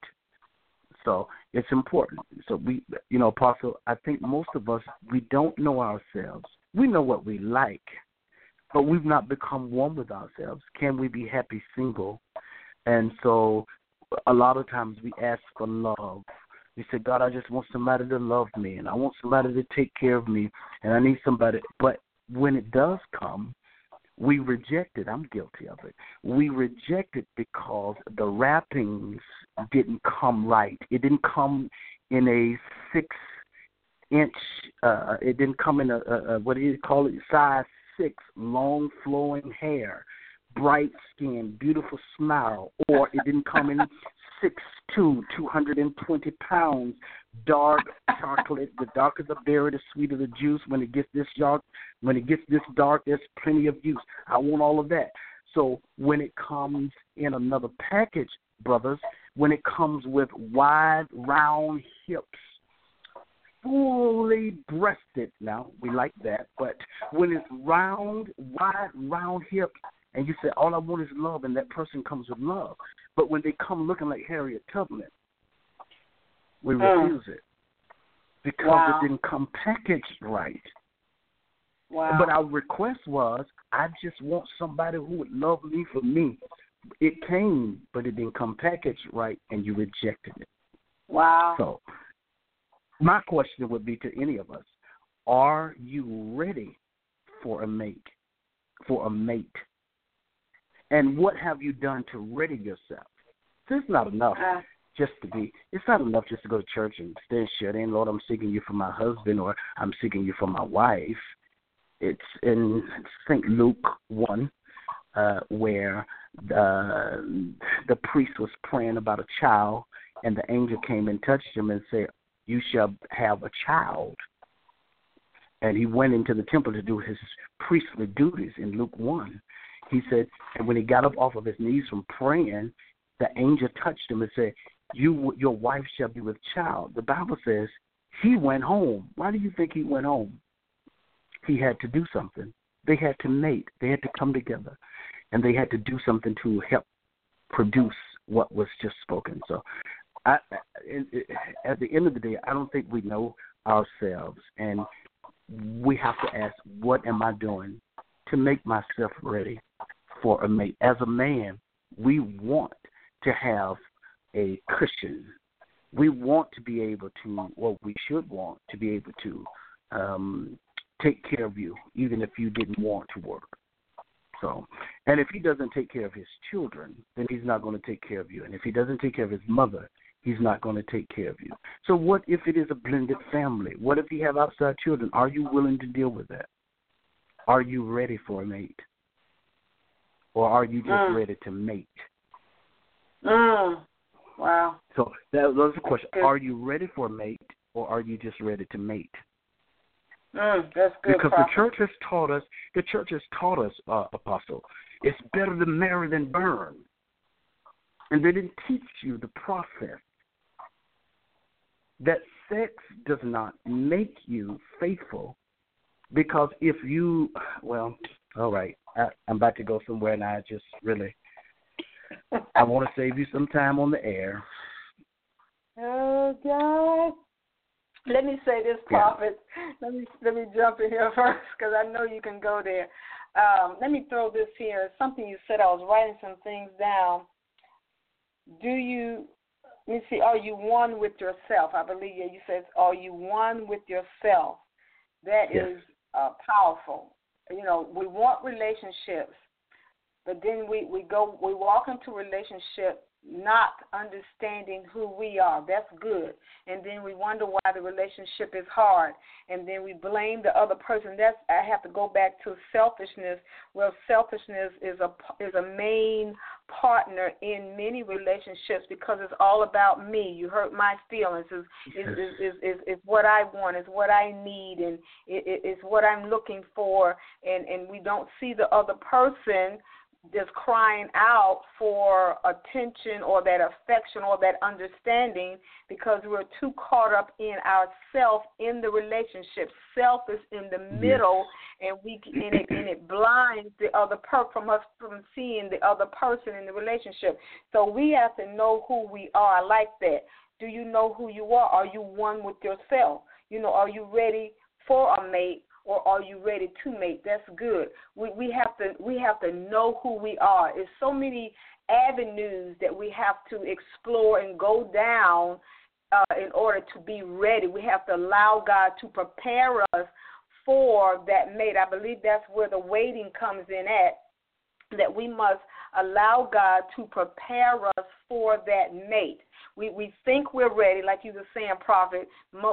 So it's important. So Apostle, I think most of us, we don't know ourselves. We know what we like, but we've not become one with ourselves. Can we be happy single? And so a lot of times we ask for love. We say, God, I just want somebody to love me, and I want somebody to take care of me, and I need somebody. But when it does come, we reject it. I'm guilty of it. We reject it because the wrappings didn't come right. It didn't come in a 6-inch, it didn't come in a what do you call it, size 6, long flowing hair, bright skin, beautiful smile, or it didn't come in 6'2", 220 pounds, dark chocolate. The darker the berry, the sweeter the juice. When it gets this dark, there's plenty of juice. I want all of that. So when it comes in another package, brothers, when it comes with wide, round hips, fully breasted, now we like that, but when it's wide, round hips, and you say, all I want is love, and that person comes with love. But when they come looking like Harriet Tubman, we refuse it because it didn't come packaged right. Wow. But our request was, I just want somebody who would love me for me. It came, but it didn't come packaged right, and you rejected it. Wow. So my question would be to any of us, are you ready for a mate? And what have you done to ready yourself? So it's not enough it's not enough just to go to church and stay shut in. Lord, I'm seeking you for my husband, or I'm seeking you for my wife. It's in St. Luke 1, where the priest was praying about a child, and the angel came and touched him and said, you shall have a child. And he went into the temple to do his priestly duties in Luke 1. He said, and when he got up off of his knees from praying, the angel touched him and said, your wife shall be with child. The Bible says he went home. Why do you think he went home? He had to do something. They had to mate. They had to come together, and they had to do something to help produce what was just spoken. So at the end of the day, I don't think we know ourselves, and we have to ask, what am I doing to make myself ready for a mate? As a man, we want to have a cushion. We want to be able to, or we should want to be able to take care of you, even if you didn't want to work. So, and if he doesn't take care of his children, then he's not going to take care of you. And if he doesn't take care of his mother, he's not going to take care of you. So what if it is a blended family? What if you have outside children? Are you willing to deal with that? Are you ready for a mate? Or are you just ready to mate? Wow. So that's the question. Are you ready for a mate, or are you just ready to mate? That's good. Because Prophet. the church has taught us, Apostle, it's better to marry than burn. And they didn't teach you the process. That sex does not make you faithful, because if you, well, all right, I'm about to go somewhere, and I just really, I want to save you some time on the air. Oh, God. Let me say this, Prophet. Yeah. Let me jump in here first, because I know you can go there. Let me throw this here. Something you said, I was writing some things down. Let me see, are you one with yourself? I believe you said, are you one with yourself? That is powerful. You know, we want relationships, but then we walk into relationship not understanding who we are. That's good. And then we wonder why the relationship is hard. And then we blame the other person. I have to go back to selfishness. Well, selfishness is a main partner in many relationships, because it's all about me. You hurt my feelings. It's what I want. It's what I need. And it's what I'm looking for. And we don't see the other person just crying out for attention or that affection or that understanding, because we're too caught up in ourself in the relationship. Self is in the middle, and it blinds the other person from us from seeing the other person in the relationship. So we have to know who we are. I like that. Do you know who you are? Are you one with yourself? You know, are you ready for a mate? Or are you ready to mate? That's good. We have to know who we are. There's so many avenues that we have to explore and go down in order to be ready. We have to allow God to prepare us for that mate. I believe that's where the waiting comes in at, that we must allow God to prepare us for that mate. We think we're ready, like you were saying, Prophet.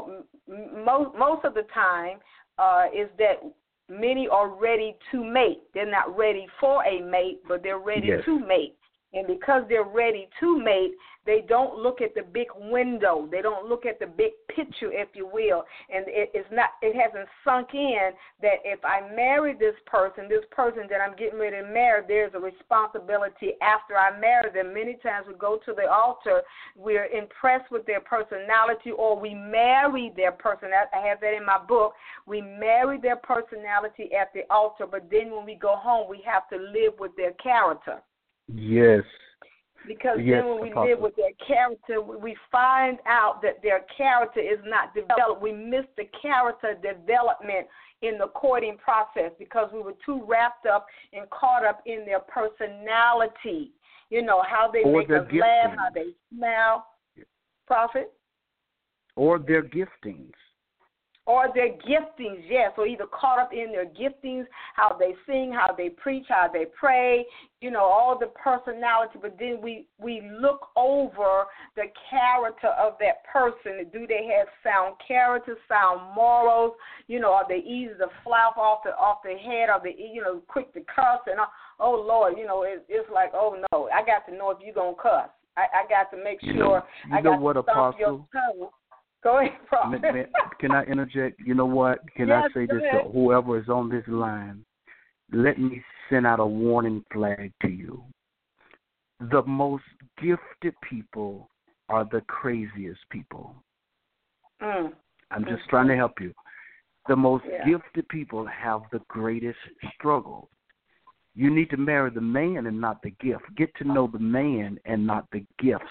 Most of the time, is that many are ready to mate. They're not ready for a mate, but they're ready to mate. And because they're ready to mate, they don't look at the big window. They don't look at the big picture, if you will. And it hasn't sunk in that if I marry this person that I'm getting ready to marry, there's a responsibility after I marry them. Many times we go to the altar, we're impressed with their personality, or we marry their personality. I have that in my book. We marry their personality at the altar, but then when we go home, we have to live with their character. Yes. Because then when we live with their character, we find out that their character is not developed. We miss the character development in the courting process because we were too wrapped up and caught up in their personality. You know, how they make us laugh, how they smile. Prophet? Or their giftings. Or their giftings, yes. So either caught up in their giftings, how they sing, how they preach, how they pray, you know, all the personality. But then we look over the character of that person. Do they have sound character, sound morals? You know, are they easy to flop off the head? Are they, you know, quick to cuss? And oh Lord, you know, it's like, oh no, I got to know if you're gonna cuss. I got to make sure I got to stomp your toe. Go ahead, Prophet. Can I interject? You know what? Can I say this to whoever is on this line? let me send out a warning flag to you. The most gifted people are the craziest people. I'm just trying to help you. The most gifted people have the greatest struggles. You need to marry the man and not the gift. Get to know the man and not the gifts.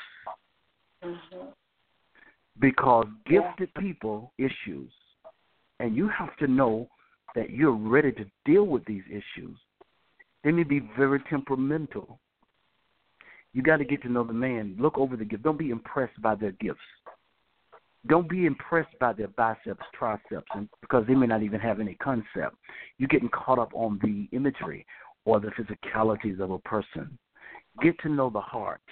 Because gifted people issues, and you have to know that you're ready to deal with these issues. They may be very temperamental. You got to get to know the man. Look over the gift. Don't be impressed by their gifts. Don't be impressed by their biceps, triceps, and because they may not even have any concept. You're getting caught up on the imagery or the physicalities of a person. Get to know the heart.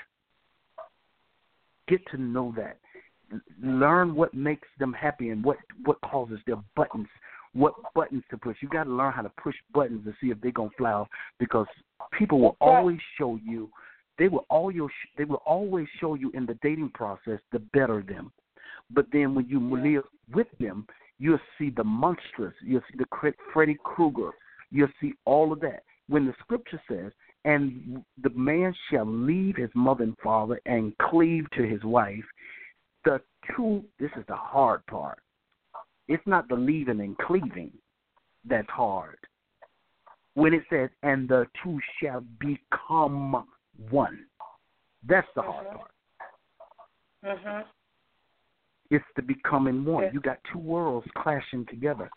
Get to know that. Learn what makes them happy and what causes their buttons, what buttons to push. You got to learn how to push buttons to see if they're going to fly off, because people will always show you, they will always show you in the dating process the better them. But then when you live with them, you'll see the monstrous, you'll see the Freddy Krueger, you'll see all of that. When the scripture says, and the man shall leave his mother and father and cleave to his wife, the two, this is the hard part. It's not the leaving and cleaving that's hard. When it says, and the two shall become one, that's the hard part. It's the becoming one. You got two worlds clashing together.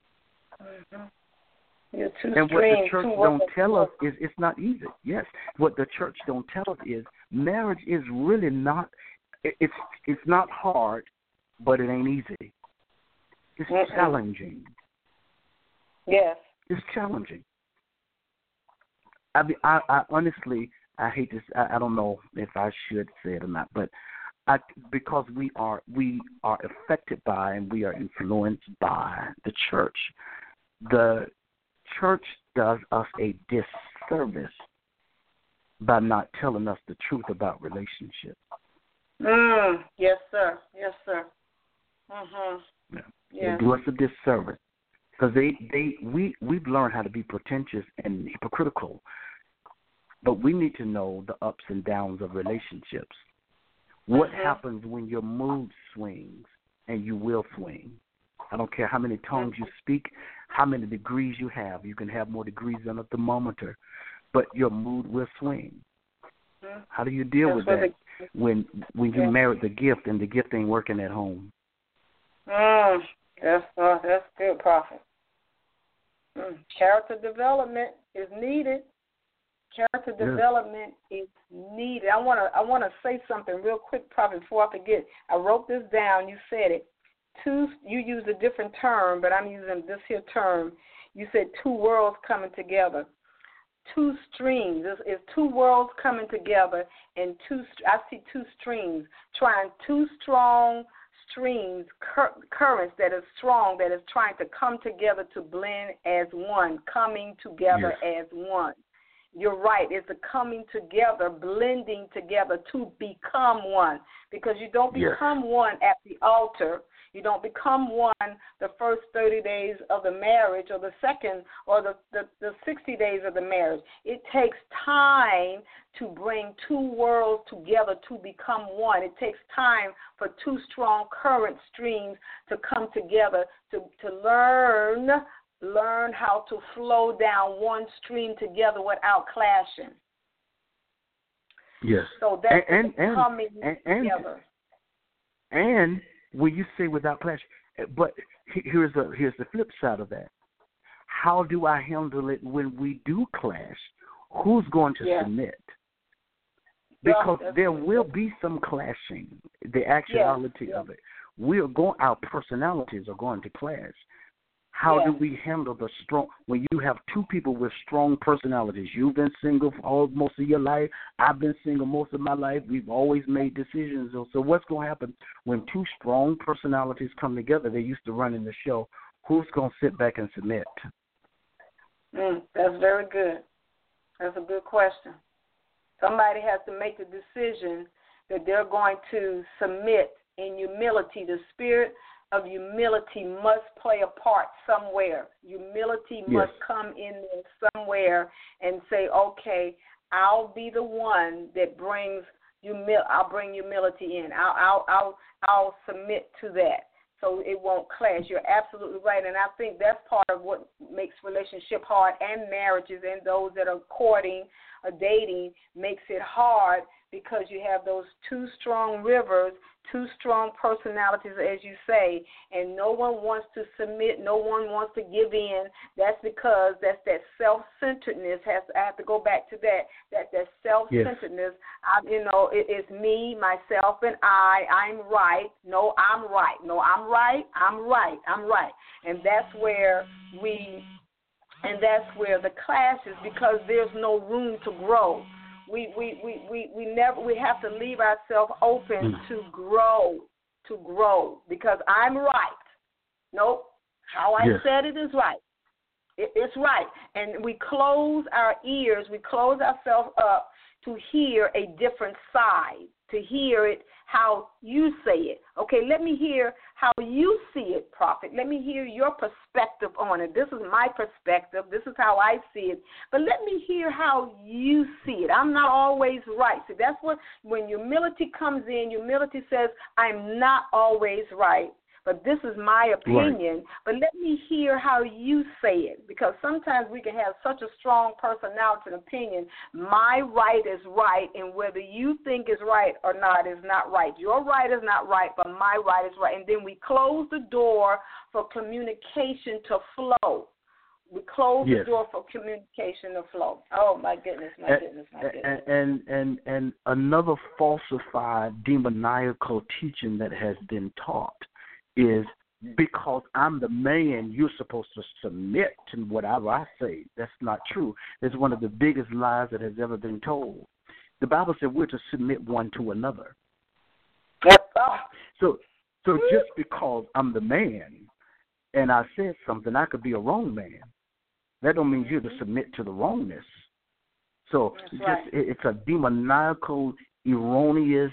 You're two and what the church don't tell us is it's not easy. Yes, what the church don't tell us is marriage is really not. It's not hard, but it ain't easy. It's challenging. Yes, it's challenging. I honestly, I hate this. I don't know if I should say it or not, but because we are affected by and we are influenced by the church. The church does us a disservice by not telling us the truth about relationships. Yes, sir. Yes, sir. They do us a disservice because we've learned how to be pretentious and hypocritical, but we need to know the ups and downs of relationships. What happens when your mood swings, and you will swing? I don't care how many tongues you speak, how many degrees you have. You can have more degrees than a thermometer, but your mood will swing. How do you deal with that when you married the gift and the gift ain't working at home? That's good, Prophet. Character development is needed. Character development is needed. I want to say something real quick, Prophet, before I forget. I wrote this down. You said it. You used a different term, but I'm using this here term. You said two worlds coming together. Two streams. It's two worlds coming together, and I see two streams, trying two strong streams, currents that are strong, that is trying to come together to blend as one, coming together as one. You're right. It's a coming together, blending together to become one. Because you don't become one at the altar. You don't become one the first 30 days of the marriage or the second or the 60 days of the marriage. It takes time to bring two worlds together to become one. It takes time for two strong current streams to come together to learn how to flow down one stream together without clashing. Yes. So that's coming together. And when you say without clash, but here's the flip side of that. How do I handle it when we do clash? Who's going to submit? Because there will be some clashing. The actuality of it. Our personalities are going to clash. How do we handle the strong, when you have two people with strong personalities? You've been single for most of your life. I've been single most of my life. We've always made decisions. So what's going to happen when two strong personalities come together? They used to run in the show. Who's going to sit back and submit? That's very good. That's a good question. Somebody has to make the decision that they're going to submit in humility. The spirit of humility must play a part somewhere. Humility must come in there somewhere and say, okay, I'll be the one that brings I'll bring humility in. I'll submit to that, so it won't clash. You're absolutely right, and I think that's part of what makes relationship hard, and marriages, and those that are courting or dating makes it hard, because you have those two strong rivers, two strong personalities, as you say, and no one wants to submit, no one wants to give in. That's because that's that self-centeredness. I have to go back to that self-centeredness. Yes. It's me, myself, and I'm right. No, I'm right. No, I'm right. I'm right. I'm right. And that's where the clash is, because there's no room to grow. We have to leave ourselves open to grow, because I'm right. Nope, how I said it is right. It's right. And we close our ears, we close ourselves up to hear a different side, to hear it how you say it. Okay, let me hear how you see it, Prophet. Let me hear your perspective on it. This is my perspective. This is how I see it. But let me hear how you see it. I'm not always right. See, that's when humility comes in, humility says, I'm not always right, but this is my opinion. Right. But let me hear how you say it, because sometimes we can have such a strong personality and opinion. My right is right, and whether you think is right or not is not right. Your right is not right, but my right is right. And then we close the door for communication to flow. We close the door for communication to flow. Oh, my goodness, my goodness. And another falsified, demoniacal teaching that has been taught is, because I'm the man, you're supposed to submit to whatever I say. That's not true. It's one of the biggest lies that has ever been told. The Bible said we're to submit one to another. So just because I'm the man and I said something, I could be a wrong man. That don't mean you're to submit to the wrongness. So it's a demoniacal, erroneous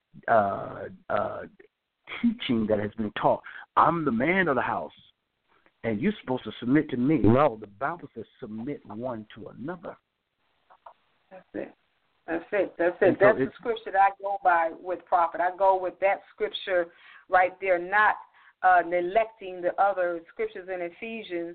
teaching that has been taught. I'm the man of the house, and you're supposed to submit to me. No, the Bible says submit one to another. That's it. That's the scripture that I go by with Prophet. I go with that scripture right there, not neglecting the other scriptures in Ephesians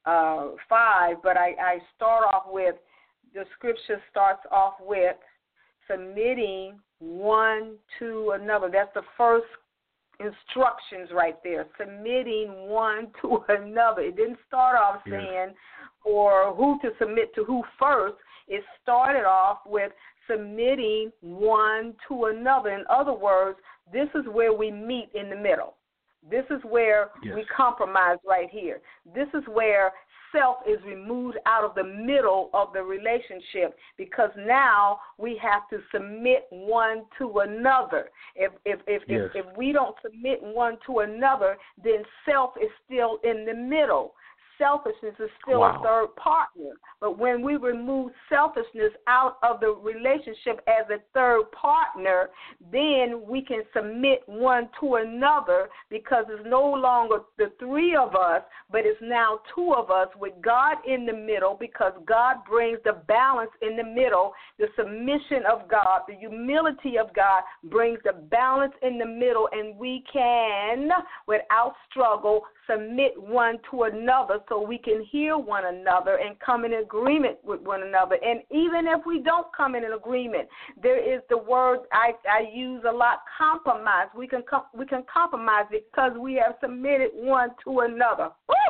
5, but I start off with, the scripture starts off with submitting one to another. That's the first instructions right there, submitting one to another. It didn't start off saying or who to submit to who first. It started off with submitting one to another. In other words, this is where we meet in the middle. This is where we compromise right here. This is where self is removed out of the middle of the relationship, because now we have to submit one to another. If we don't submit one to another, then self is still in the middle. Selfishness is still a third partner. But when we remove selfishness out of the relationship as a third partner, then we can submit one to another, because it's no longer the three of us, but it's now two of us with God in the middle, because God brings the balance in the middle. The submission of God, the humility of God brings the balance in the middle, and we can, without struggle, submit one to another, so we can hear one another and come in agreement with one another. And even if we don't come in an agreement, there is the word I use a lot, compromise. We can compromise because we have submitted one to another.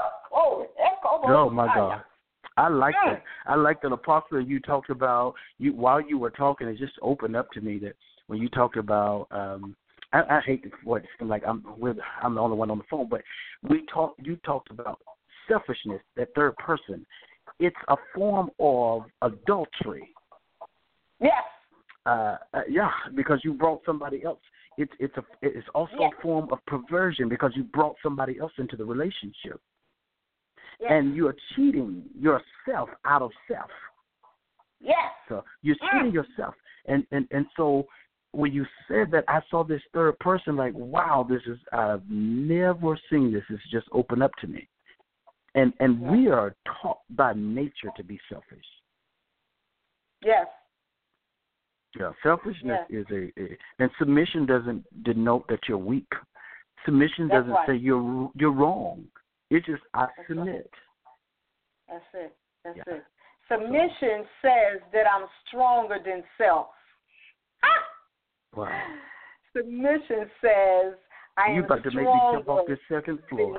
Oh my God. I like that. I like that, Apostle, you talked about, while you were talking, it just opened up to me that when you talked about, I hate what like I'm the only one on the phone, but you talked about selfishness, that third person. It's a form of adultery. Yes. Because you brought somebody else. It's also a form of perversion, because you brought somebody else into the relationship. Yes. And you're cheating yourself out of self. Yes. So you're cheating yourself. And so when you said that, I saw this third person, like, wow, I've never seen this. It's just opened up to me. And we are taught by nature to be selfish. Yes. Yeah, selfishness is and submission doesn't denote that you're weak. Submission doesn't say you're wrong. It's just I submit. That's it. Submission says that I'm stronger than self. Wow. Submission says I am stronger. You about to make me jump off this second floor.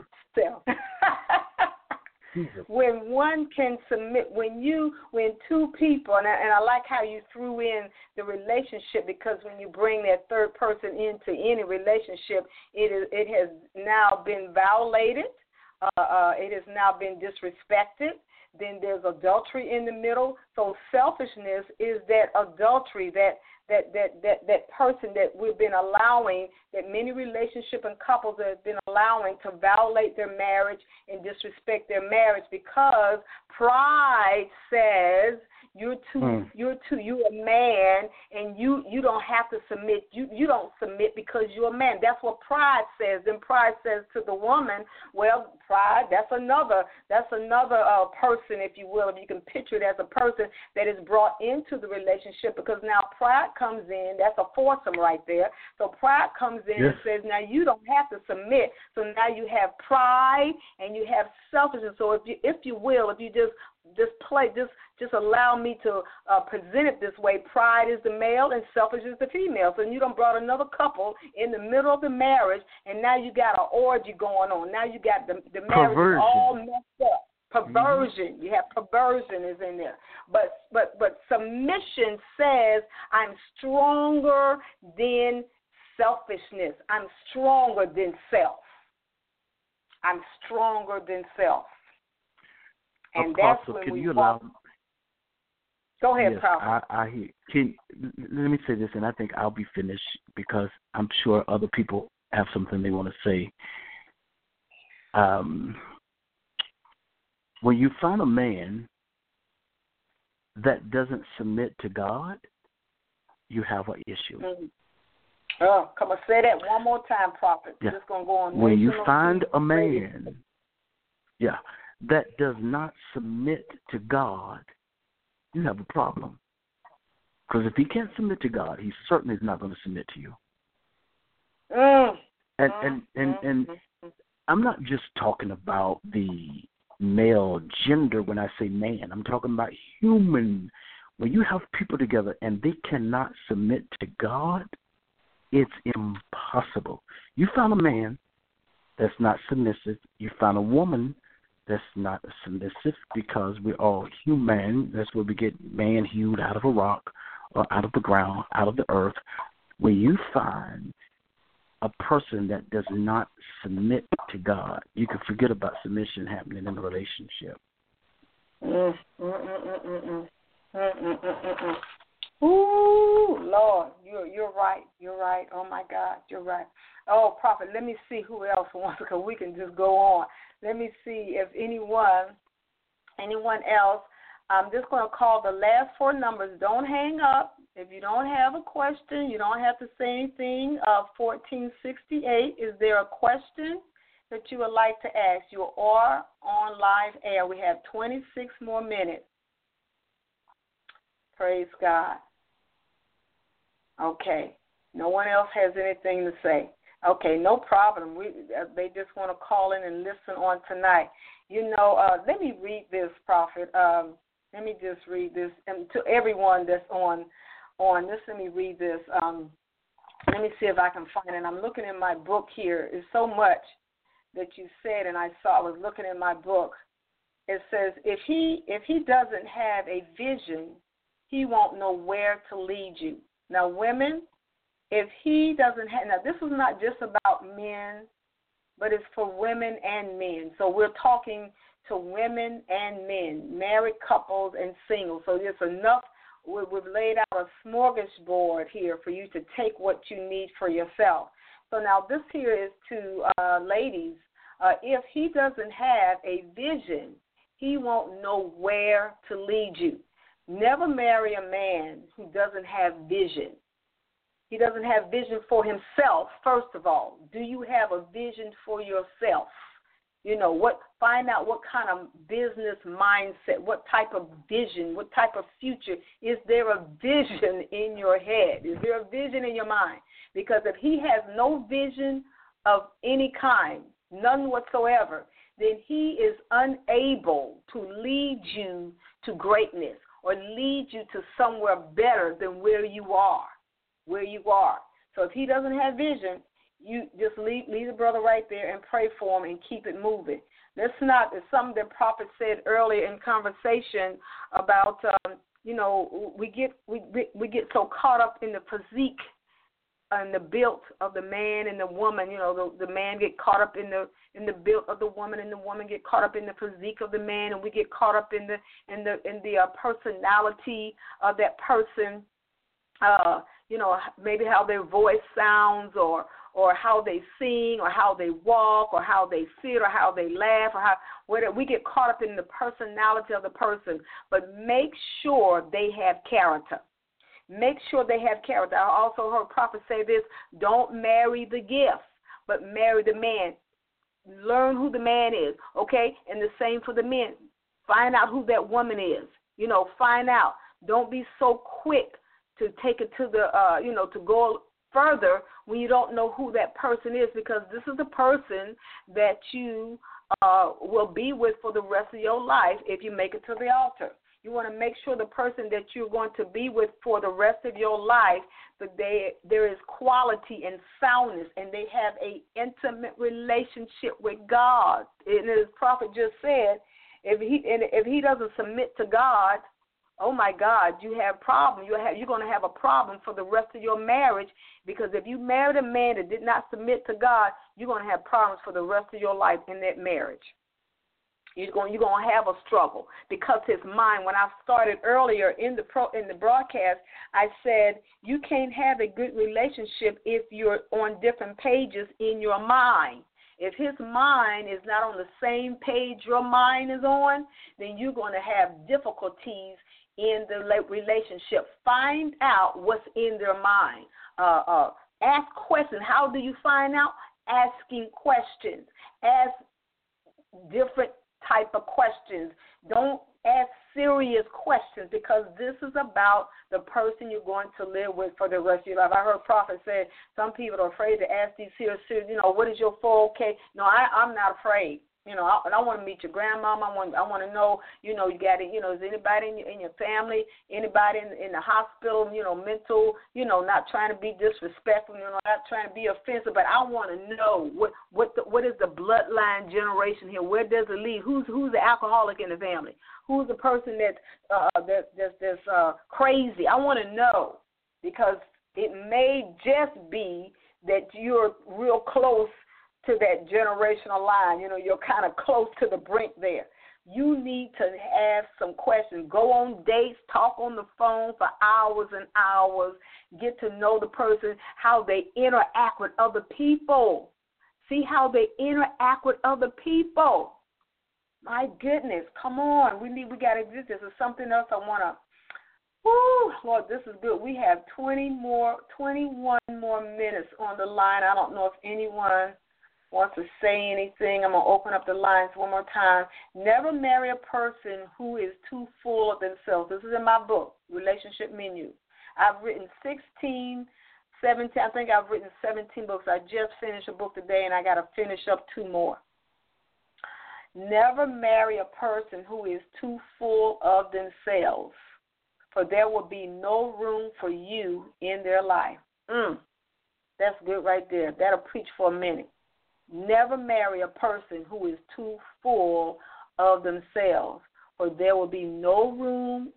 When one can submit, when two people, and I like how you threw in the relationship, because when you bring that third person into any relationship, it has now been violated, it has now been disrespected. Then there's adultery in the middle. So selfishness is that adultery, that person that we've been allowing, that many relationship and couples have been allowing to violate their marriage and disrespect their marriage, because pride says you're a man, and you don't have to submit. You don't submit because you're a man. That's what pride says. Then pride says to the woman, well, pride, that's another person, if you will, if you can picture it as a person that is brought into the relationship, because now pride comes in. That's a foursome right there. So pride comes in and says, now you don't have to submit. So now you have pride and you have selfishness. So if you just allow me to present it this way, pride is the male and selfish is the female. So you done brought another couple in the middle of the marriage, and now you got an orgy going on. Now you got the marriage is all messed up. Perversion. You have perversion is in there. But submission says I'm stronger than selfishness. I'm stronger than self. I'm stronger than self. And Apostle, that's when can we you allow? Go ahead, yes, Prophet. I hear. Let me say this, and I think I'll be finished, because I'm sure other people have something they want to say. When you find a man that doesn't submit to God, you have an issue. Mm-hmm. Oh, come on, say that one more time, Prophet. Yeah. Just gonna go on. When you find a man, that does not submit to God, you have a problem. Because if he can't submit to God, he certainly is not going to submit to you. And I'm not just talking about the male gender when I say man. I'm talking about human. When you have people together and they cannot submit to God, it's impossible. You found a man that's not submissive. You found a woman that's not submissive, because we're all human. That's where we get man hewed out of a rock or out of the ground, out of the earth. When you find a person that does not submit to God, you can forget about submission happening in a relationship. Ooh, Lord, you're right. You're right. Oh my God, you're right. Oh, Prophet, let me see who else wants, because we can just go on. Let me see if anyone else. I'm just going to call the last four numbers. Don't hang up. If you don't have a question, you don't have to say anything. 1468, is there a question that you would like to ask? You are on live air. We have 26 more minutes. Praise God. Okay. No one else has anything to say. Okay, no problem. They just want to call in and listen on tonight. Let me read this, Prophet. Let me just read this. And to everyone that's on this, let me read this. Let me see if I can find it. I'm looking in my book here. It's so much that you said, and I was looking in my book. It says, if he doesn't have a vision, he won't know where to lead you. Now, women, if he doesn't have, now this is not just about men, but it's for women and men. So we're talking to women and men, married couples and singles. So there's enough. We've laid out a smorgasbord here for you to take what you need for yourself. So now this here is to ladies. If he doesn't have a vision, he won't know where to lead you. Never marry a man who doesn't have vision. He doesn't have vision for himself, first of all. Do you have a vision for yourself? Find out what kind of business mindset, what type of vision, what type of future. Is there a vision in your head? Is there a vision in your mind? Because if he has no vision of any kind, none whatsoever, then he is unable to lead you to greatness or lead you to somewhere better than where you are. So if he doesn't have vision, you just leave the brother right there and pray for him and keep it moving. It's something that prophet said earlier in conversation about, we get so caught up in the physique and the build of the man and the woman. The man get caught up in the build of the woman, and the woman get caught up in the physique of the man, and we get caught up in the personality of that person. Maybe how their voice sounds, or how they sing, or how they walk, or how they sit, or how they laugh, or whatever. We get caught up in the personality of the person, but make sure they have character. Make sure they have character. I also heard prophets say this: don't marry the gift, but marry the man. Learn who the man is, okay? And the same for the men. Find out who that woman is. Find out. Don't be so quick to take it to the, to go further when you don't know who that person is, because this is the person that you will be with for the rest of your life if you make it to the altar. You want to make sure the person that you're going to be with for the rest of your life, that there is quality and soundness, and they have an intimate relationship with God. And as the prophet just said, if he doesn't submit to God, oh my God, you have a problem. You're going to have a problem for the rest of your marriage, because if you married a man that did not submit to God, you're going to have problems for the rest of your life in that marriage. You're going to have a struggle, because his mind. When I started earlier in the broadcast, I said you can't have a good relationship if you're on different pages in your mind. If his mind is not on the same page your mind is on, then you're going to have difficulties in the relationship. Find out what's in their mind. Ask questions. How do you find out? Asking questions. Ask different type of questions. Don't ask serious questions, because this is about the person you're going to live with for the rest of your life. I heard prophets say some people are afraid to ask these serious, what is your 401k? No, I'm not afraid. I want to meet your grandmama. I want to know, you got it. Is anybody in your family, anybody in the hospital, mental, not trying to be disrespectful, not trying to be offensive, but I want to know what is the bloodline generation here? Where does it lead? Who's the alcoholic in the family? Who's the person that's crazy? I want to know, because it may just be that you're real close to that generational line. You're kind of close to the brink there. You need to have some questions. Go on dates, talk on the phone for hours and hours, get to know the person, how they interact with other people. See how they interact with other people. My goodness, come on. We got to do this. There's something else I want to. Lord, this is good. We have 21 more minutes on the line. I don't know if anyone wants to say anything. I'm going to open up the lines one more time. Never marry a person who is too full of themselves. This is in my book, Relationship Menu. I've written 17. I think I've written 17 books. I just finished a book today, and I got to finish up 2 more. Never marry a person who is too full of themselves, for there will be no room for you in their life. That's good right there. That'll preach for a minute. Never marry a person who is too full of themselves, for there will be no room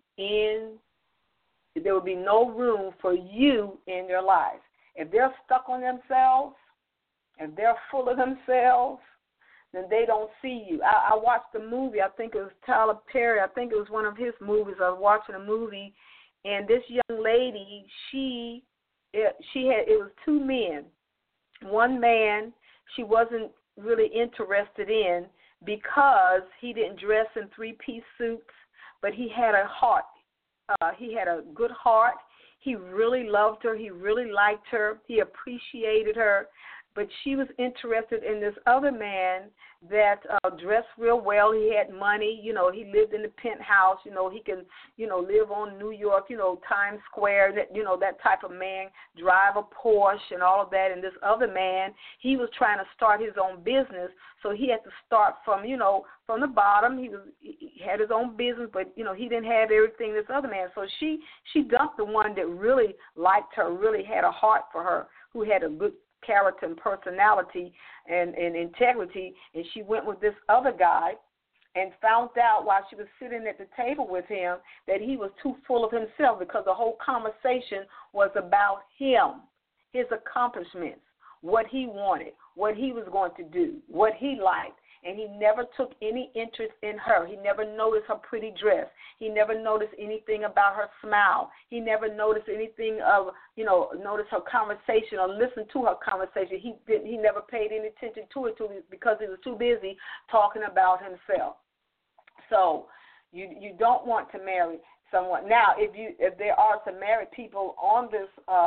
for you in their lives. If they're stuck on themselves, if they're full of themselves, then they don't see you. I watched a movie. I think it was Tyler Perry. I think it was one of his movies. I was watching a movie, and this young lady, it was 2 men. One man she wasn't really interested in, because he didn't dress in 3-piece suits, but he had a heart. He had a good heart. He really loved her. He really liked her. He appreciated her. but she was interested in this other man that dressed real well. He had money, he lived in the penthouse, he can, live on New York, Times Square, that type of man, drive a Porsche and all of that. And this other man, he was trying to start his own business, so he had to start from, from the bottom. He had his own business, but, he didn't have everything this other man. So she dumped the one that really liked her, really had a heart for her, who had a good character and personality and integrity, and she went with this other guy and found out while she was sitting at the table with him that he was too full of himself, because the whole conversation was about him, his accomplishments, what he wanted, what he was going to do, what he liked. And he never took any interest in her. He never noticed her pretty dress. He never noticed anything about her smile. He never noticed anything of, notice her conversation or listen to her conversation. He never paid any attention to it because he was too busy talking about himself. So you don't want to marry someone. Now, if there are some married people on this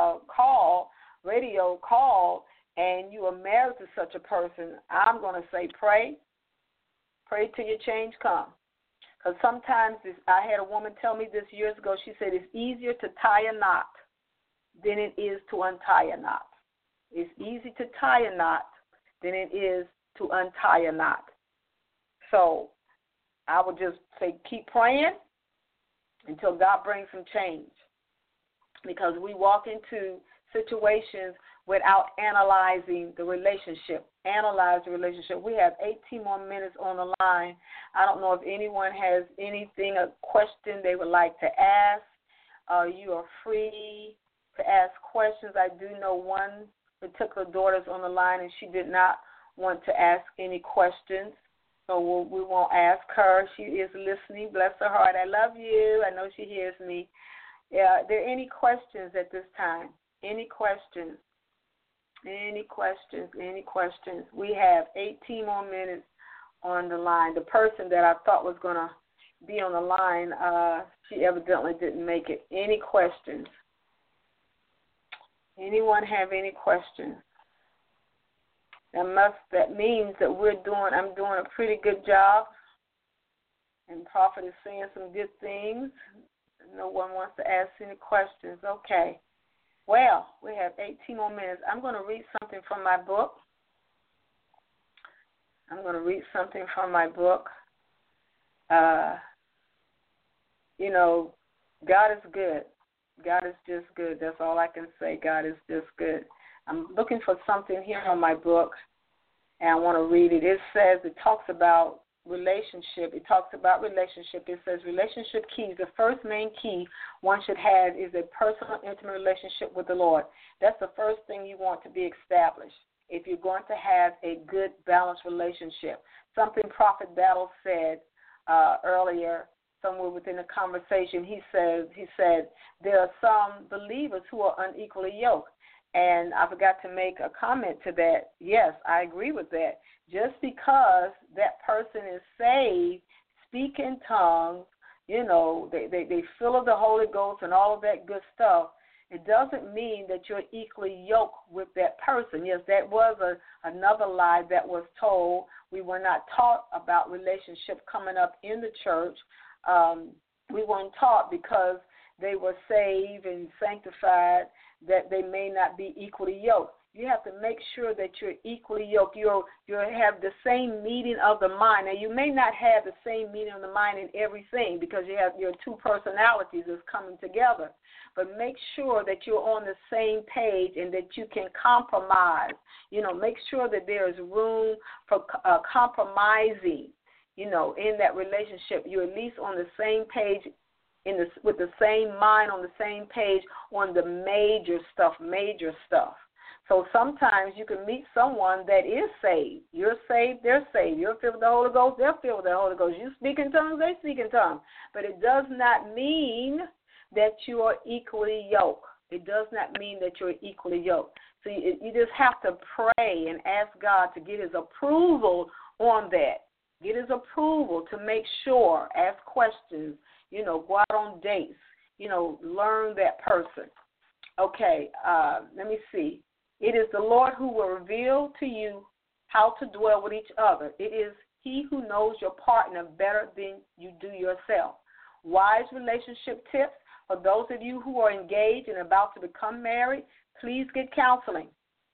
radio call, and you are married to such a person, I'm going to say pray. Pray till your change come. Because sometimes, I had a woman tell me this years ago, she said it's easier to tie a knot than it is to untie a knot. It's easy to tie a knot than it is to untie a knot. So I would just say keep praying until God brings some change. Because we walk into situations without analyzing the relationship. Analyze the relationship. We have 18 more minutes on the line. I don't know if anyone has anything, a question they would like to ask. You are free to ask questions. I do know one particular daughter's on the line, and she did not want to ask any questions, so we won't ask her. She is listening. Bless her heart. I love you. I know she hears me. Are there any questions at this time? Any questions? Any questions? Any questions? We have 18 more minutes on the line. The person that I thought was going to be on the line, she evidently didn't make it. Any questions? Anyone have any questions? That means that I'm doing a pretty good job, and Prophet is saying some good things. No one wants to ask any questions. Okay. Well, we have 18 more minutes. I'm going to read something from my book. God is good. God is just good. That's all I can say. God is just good. I'm looking for something here on my book, and I want to read it. It talks about relationship. It says relationship keys. The first main key one should have is a personal, intimate relationship with the Lord. That's the first thing you want to be established if you're going to have a good, balanced relationship. Something Prophet Battle said earlier, somewhere within the conversation, he said there are some believers who are unequally yoked. And I forgot to make a comment to that. Yes, I agree with that. Just because that person is saved, speak in tongues, they fill of the Holy Ghost and all of that good stuff, it doesn't mean that you're equally yoked with that person. Yes, that was another lie that was told. We were not taught about relationship coming up in the church. We weren't taught because they were saved and sanctified that they may not be equally yoked. You have to make sure that you're equally yoked. You have the same meeting of the mind. Now, you may not have the same meeting of the mind in everything because you have your two personalities that's coming together. But make sure that you're on the same page and that you can compromise. Make sure that there is room for compromising, in that relationship. You're at least on the same page with the same mind, on the same page on the major stuff. So sometimes you can meet someone that is saved. You're saved, they're saved. You're filled with the Holy Ghost, they're filled with the Holy Ghost. You speak in tongues, they speak in tongues. But it does not mean that you are equally yoked. It does not mean that you're equally yoked. So you just have to pray and ask God to get his approval on that. Get his approval to make sure, ask questions, go out on dates, learn that person. Okay, let me see. It is the Lord who will reveal to you how to dwell with each other. It is He who knows your partner better than you do yourself. Wise relationship tips for those of you who are engaged and about to become married, please get counseling.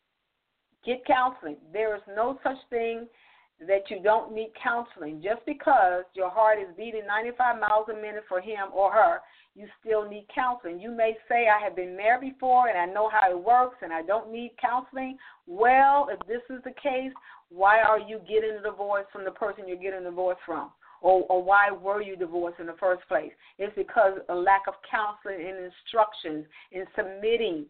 Get counseling. There is no such thing that you don't need counseling. Just because your heart is beating 95 miles a minute for him or her, you still need counseling. You may say, I have been married before and I know how it works and I don't need counseling. Well, if this is the case, why are you getting a divorce from the person you're getting a divorce from? Or why were you divorced in the first place? It's because of a lack of counseling and instructions and submitting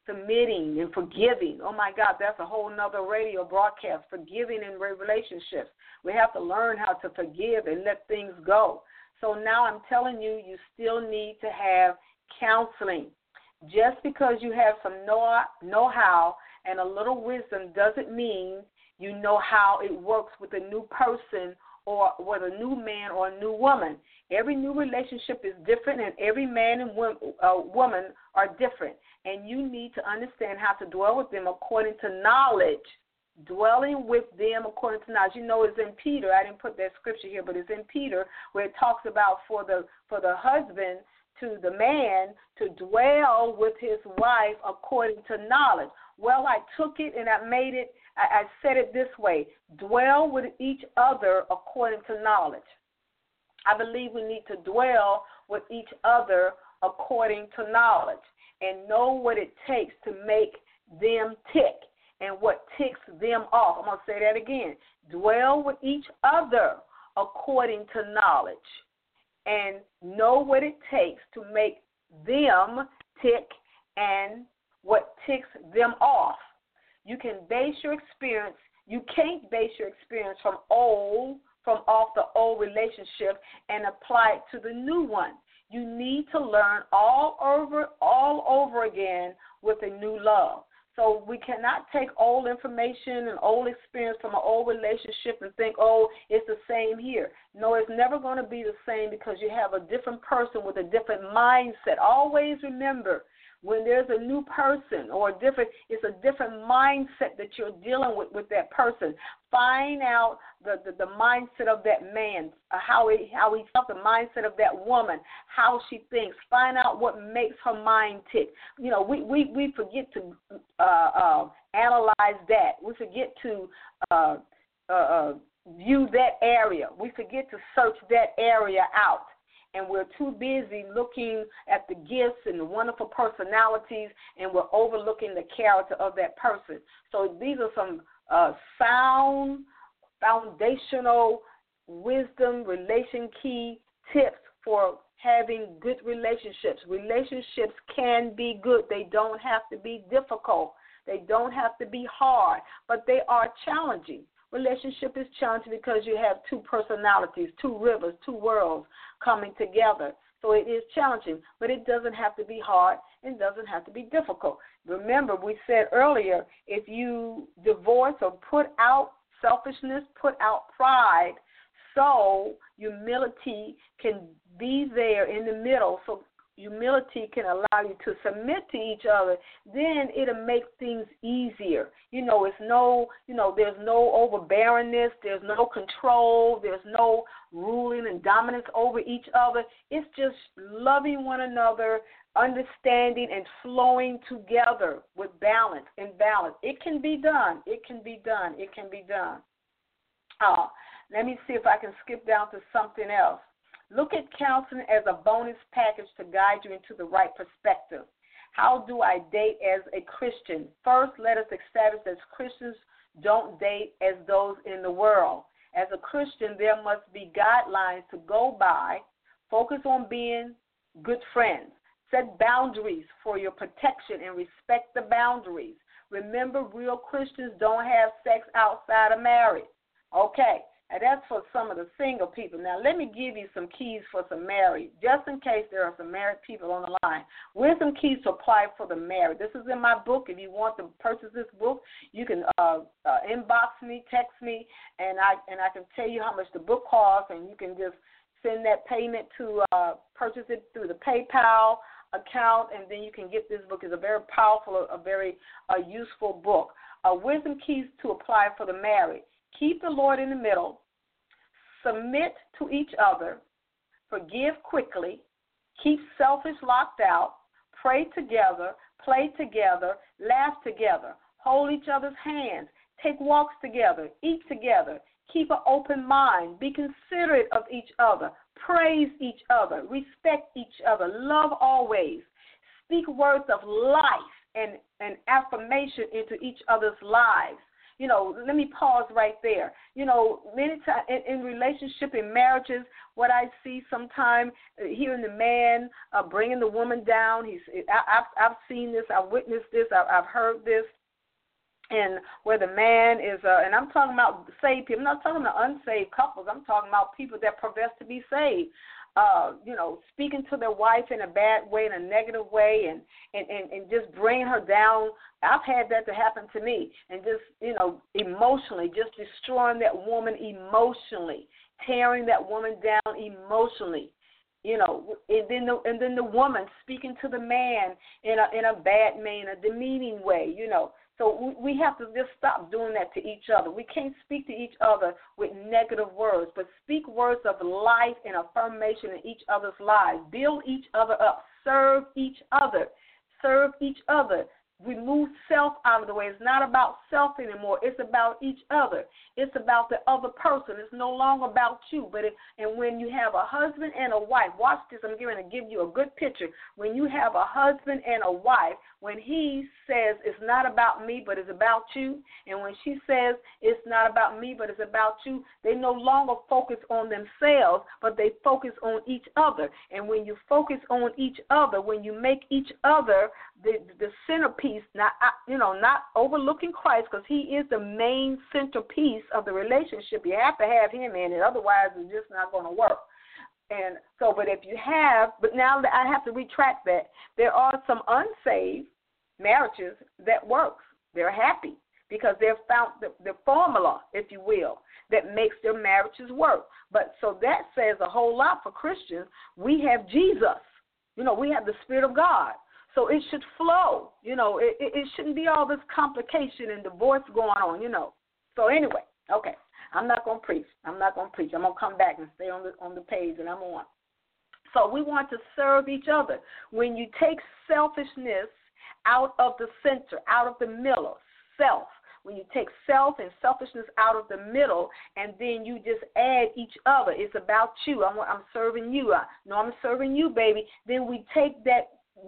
and forgiving. Oh, my God, that's a whole nother radio broadcast, forgiving in relationships. We have to learn how to forgive and let things go. So now I'm telling you, you still need to have counseling. Just because you have some know-how and a little wisdom doesn't mean you know how it works with a new person or with a new man or a new woman. Every new relationship is different, and every man and woman are different. And you need to understand how to dwell with them according to knowledge. Dwelling with them according to knowledge. You know, it's in Peter. I didn't put that scripture here, but it's in Peter where it talks about for the husband to the man to dwell with his wife according to knowledge. Well, I took it and I said it this way: dwell with each other according to knowledge. I believe we need to dwell with each other according to knowledge and know what it takes to make them tick and what ticks them off. I'm going to say that again. Dwell with each other according to knowledge and know what it takes to make them tick and what ticks them off. You can't base your experience from off the old relationship and apply it to the new one. You need to learn all over again with a new love. So we cannot take old information and old experience from an old relationship and think, oh, it's the same here. No, it's never going to be the same because you have a different person with a different mindset. Always remember, when there's a new person or it's a different mindset that you're dealing with that person. Find out the mindset of that man, how he felt, the mindset of that woman, how she thinks. Find out what makes her mind tick. You know, we forget to analyze that. We forget to view that area. We forget to search that area out. And we're too busy looking at the gifts and the wonderful personalities, and we're overlooking the character of that person. So these are some sound, foundational wisdom, relation key tips for having good relationships. Relationships can be good. They don't have to be difficult. They don't have to be hard, but they are challenging. Relationship is challenging because you have two personalities, two rivers, two worlds coming together. So it is challenging, but it doesn't have to be hard and doesn't have to be difficult. Remember, we said earlier, if you divorce or put out selfishness, put out pride, so humility can be there in the middle. So humility can allow you to submit to each other, then it'll make things easier. You know, there's no overbearingness, there's no control, there's no ruling and dominance over each other. It's just loving one another, understanding and flowing together with balance and balance. It can be done. It can be done. It can be done. Let me see if I can skip down to something else. Look at counseling as a bonus package to guide you into the right perspective. How do I date as a Christian? First, let us establish that Christians don't date as those in the world. As a Christian, there must be guidelines to go by. Focus on being good friends. Set boundaries for your protection and respect the boundaries. Remember, real Christians don't have sex outside of marriage. Okay. And that's for some of the single people. Now, let me give you some keys for some married, just in case there are some married people on the line. Where's some keys to apply for the married? This is in my book. If you want to purchase this book, you can inbox me, text me, and I can tell you how much the book costs, and you can just send that payment to purchase it through the PayPal. account, and then you can get this book. It's a very powerful, a very useful book. Wisdom Keys to Apply for the Married. Keep the Lord in the middle. Submit to each other. Forgive quickly. Keep selfish locked out. Pray together. Play together. Laugh together. Hold each other's hands. Take walks together. Eat together. Keep an open mind. Be considerate of each other. Praise each other. Respect each other. Love always. Speak words of life and affirmation into each other's lives. You know, let me pause right there. You know, many times in relationship, in marriages, what I see sometimes, hearing the man bringing the woman down. I've seen this. I've witnessed this. I've heard this. And where the man is, and I'm talking about saved people. I'm not talking about unsaved couples. I'm talking about people that profess to be saved. You know, speaking to their wife in a bad way, in a negative way, and just bringing her down. I've had that to happen to me, and just, you know, emotionally, just destroying that woman emotionally, tearing that woman down emotionally. You know, and then the woman speaking to the man in a bad way, in a demeaning way. You know. So we have to just stop doing that to each other. We can't speak to each other with negative words, but speak words of life and affirmation in each other's lives. Build each other up. Serve each other. Serve each other. Remove self out of the way. It's not about self anymore. It's about each other. It's about the other person. It's no longer about you. And when you have a husband and a wife, watch this. I'm going to give you a good picture. When you have a husband and a wife, when he says it's not about me, but it's about you, and when she says it's not about me, but it's about you, they no longer focus on themselves, but they focus on each other. And when you focus on each other, when you make each other the centerpiece, not overlooking Christ, because he is the main centerpiece of the relationship. You have to have him in it, otherwise it's just not going to work. And so, but now that I have to retract that, there are some unsaved marriages that works. They're happy because they've found the formula, if you will, that makes their marriages work. But so that says a whole lot for Christians. We have Jesus. You know, we have the Spirit of God. So it should flow. You know, it shouldn't be all this complication and divorce going on, you know. So anyway, okay. I'm not going to preach. I'm going to come back and stay on the page that I'm on. So we want to serve each other. When you take selfishness out of the center, out of the middle, when you take self and selfishness out of the middle, and then you just add each other, it's about you. I'm serving you. No, I'm serving you, baby. Then we take the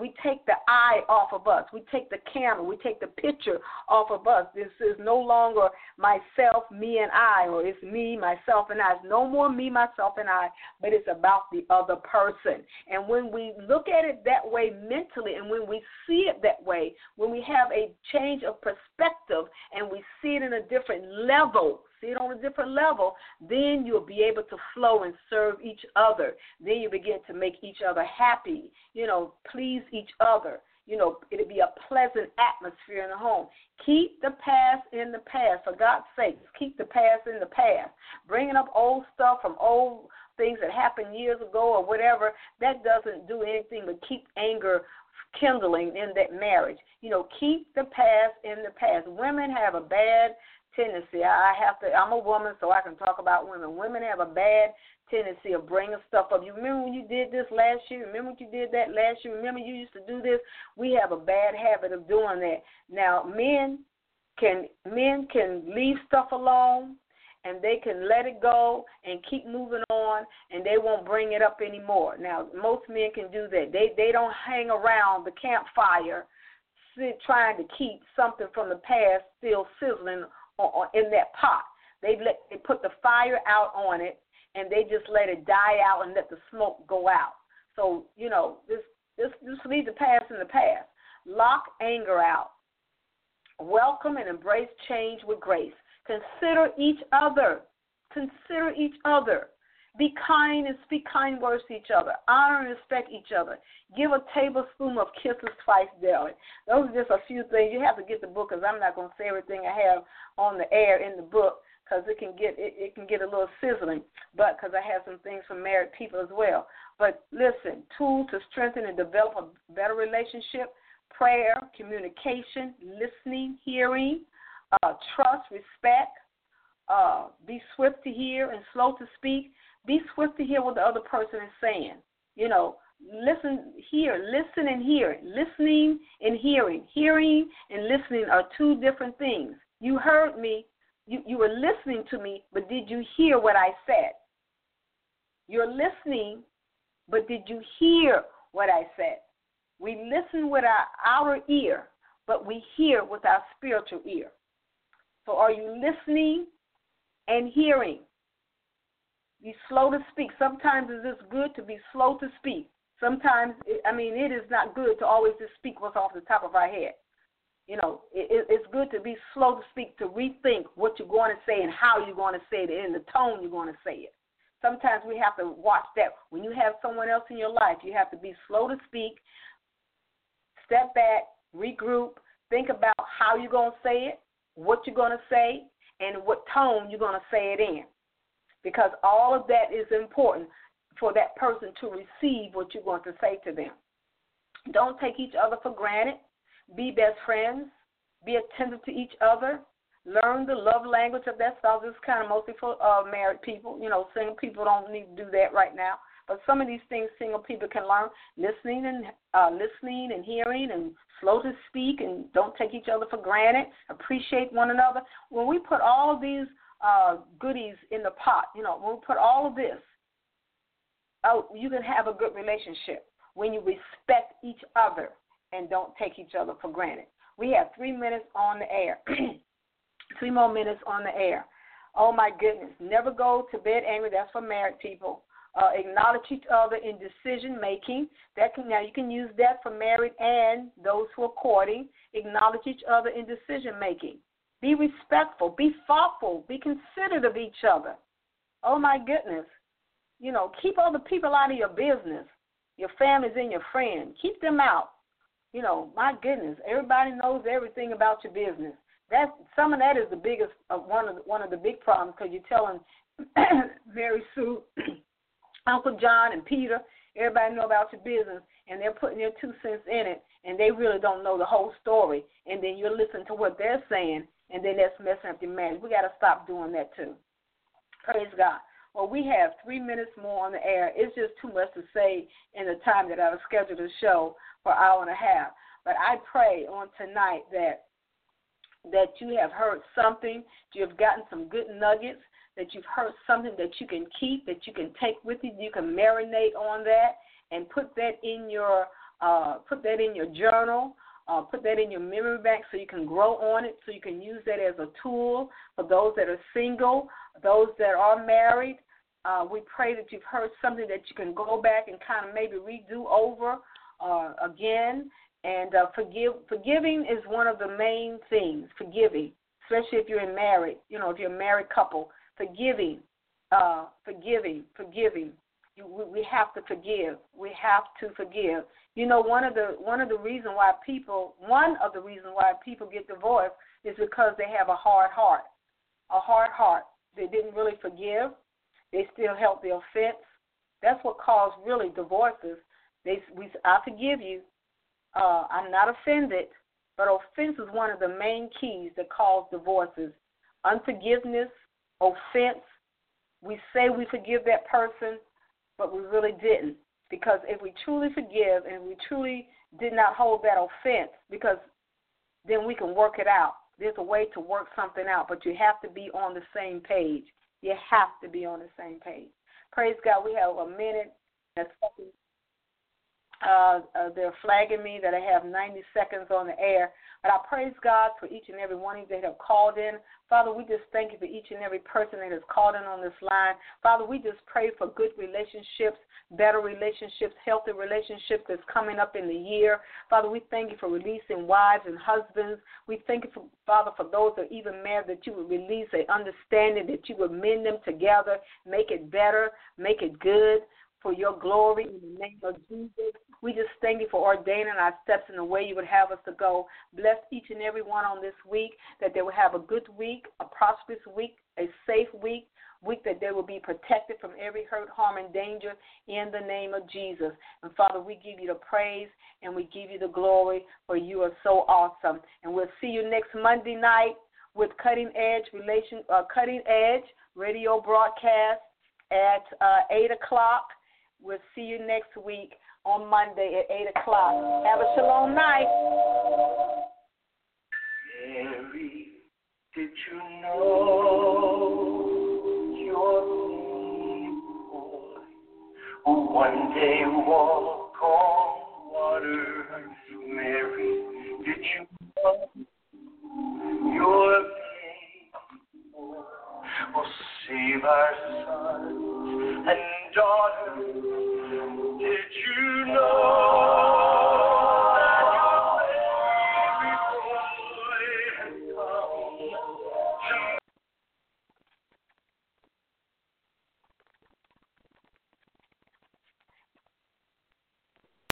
eye off of us. We take the camera. We take the picture off of us. This is no longer myself, me, and I, or it's me, myself, and I. It's no more me, myself, and I, but it's about the other person. And when we look at it that way mentally, and when we see it that way, when we have a change of perspective and we see it in a different level, on a different level, then you'll be able to flow and serve each other. Then you begin to make each other happy, you know, please each other. You know, it'll be a pleasant atmosphere in the home. Keep the past in the past. For God's sake, keep the past in the past. Bringing up old stuff from old things that happened years ago or whatever, that doesn't do anything but keep anger kindling in that marriage. You know, keep the past in the past. Women have a bad tendency. I'm a woman, so I can talk about women. Women have a bad tendency of bringing stuff up. You remember when you did this last year? Remember when you did that last year? Remember you used to do this? We have a bad habit of doing that. Now, men can leave stuff alone, and they can let it go and keep moving on, and they won't bring it up anymore. Now, most men can do that. They don't hang around the campfire trying to keep something from the past still sizzling in that pot. They put the fire out on it, and they just let it die out and let the smoke go out. So, you know, just leave the past in the past. Lock anger out. Welcome and embrace change with grace. Consider each other. Be kind and speak kind words to each other. Honor and respect each other. Give a tablespoon of kisses twice daily. Those are just a few things. You have to get the book, because I'm not going to say everything I have on the air in the book, because it can get a little sizzling. But because I have some things for married people as well. But listen, tools to strengthen and develop a better relationship: prayer, communication, listening, hearing, trust, respect. Be swift to hear and slow to speak. Be swift to hear what the other person is saying. Listen and hear. Listening and hearing. Hearing and listening are two different things. You heard me. You were listening to me, but did you hear what I said? You're listening, but did you hear what I said? We listen with our outer ear, but we hear with our spiritual ear. So are you listening and hearing? Be slow to speak. Sometimes it is good to be slow to speak. Sometimes, it is not good to always just speak what's off the top of our head. It's good to be slow to speak, to rethink what you're going to say and how you're going to say it and the tone you're going to say it. Sometimes we have to watch that. When you have someone else in your life, you have to be slow to speak, step back, regroup, think about how you're going to say it, what you're going to say, and what tone you're going to say it in. Because all of that is important for that person to receive what you're going to say to them. Don't take each other for granted. Be best friends. Be attentive to each other. Learn the love language of that spouse. This is kind of mostly for married people. Single people don't need to do that right now. But some of these things single people can learn: listening and hearing, and slow to speak, and don't take each other for granted. Appreciate one another. When we put all of these goodies in the pot, when we put all of this, you can have a good relationship when you respect each other and don't take each other for granted. We have 3 minutes on the air. 3 more minutes on the air. Oh, my goodness. Never go to bed angry. That's for married people. Acknowledge each other in decision-making. Now, you can use that for married and those who are courting. Acknowledge each other in decision-making. Be respectful. Be thoughtful. Be considerate of each other. Oh, my goodness. Keep other people out of your business, your families and your friends. Keep them out. My goodness, everybody knows everything about your business. Some of that is the biggest, one of the big problems, because you're telling Mary Sue, Uncle John, and Peter, everybody know about your business, and they're putting their 2 cents in it, and they really don't know the whole story. And then you're listening to what they're saying, and then that's messing up your marriage. We got to stop doing that too. Praise God. Well, we have 3 minutes more on the air. It's just too much to say in the time that I've scheduled the show for an hour and a half. But I pray on tonight that you have heard something, you have gotten some good nuggets, that you've heard something that you can keep, that you can take with you. You can marinate on that and put that in your journal. Put that in your memory bank so you can grow on it, so you can use that as a tool for those that are single, those that are married. We pray that you've heard something that you can go back and kind of maybe redo over again. And forgiving is one of the main things, forgiving, especially if you're married, if you're a married couple. Forgiving. We have to forgive. We have to forgive. One of the reasons why people get divorced is because they have a hard heart. A hard heart. They didn't really forgive. They still held the offense. That's what caused really divorces. I forgive you. I'm not offended, but offense is one of the main keys that cause divorces. Unforgiveness, offense. We say we forgive that person, but we really didn't. Because if we truly forgive and we truly did not hold that offense, because then we can work it out. There's a way to work something out, but you have to be on the same page. You have to be on the same page. Praise God, we have a minute. They're flagging me that I have 90 seconds on the air. But I praise God for each and every one of you that have called in. Father, we just thank you for each and every person that has called in on this line. Father, we just pray for good relationships, better relationships, healthy relationships that's coming up in the year. Father, we thank you for releasing wives and husbands. We thank you, Father, for those that are even married, that you would release an understanding, that you would mend them together, make it better, make it good. for your glory in the name of Jesus. We just thank you for ordaining our steps in the way you would have us to go. Bless each and every one on this week, that they will have a good week, a prosperous week, a safe week that they will be protected from every hurt, harm, and danger in the name of Jesus. And, Father, we give you the praise and we give you the glory, for you are so awesome. And we'll see you next Monday night with Cutting Edge radio broadcast at 8 o'clock. We'll see you next week on Monday at 8 o'clock. Have a shalom night. Mary, did you know your baby boy will one day walk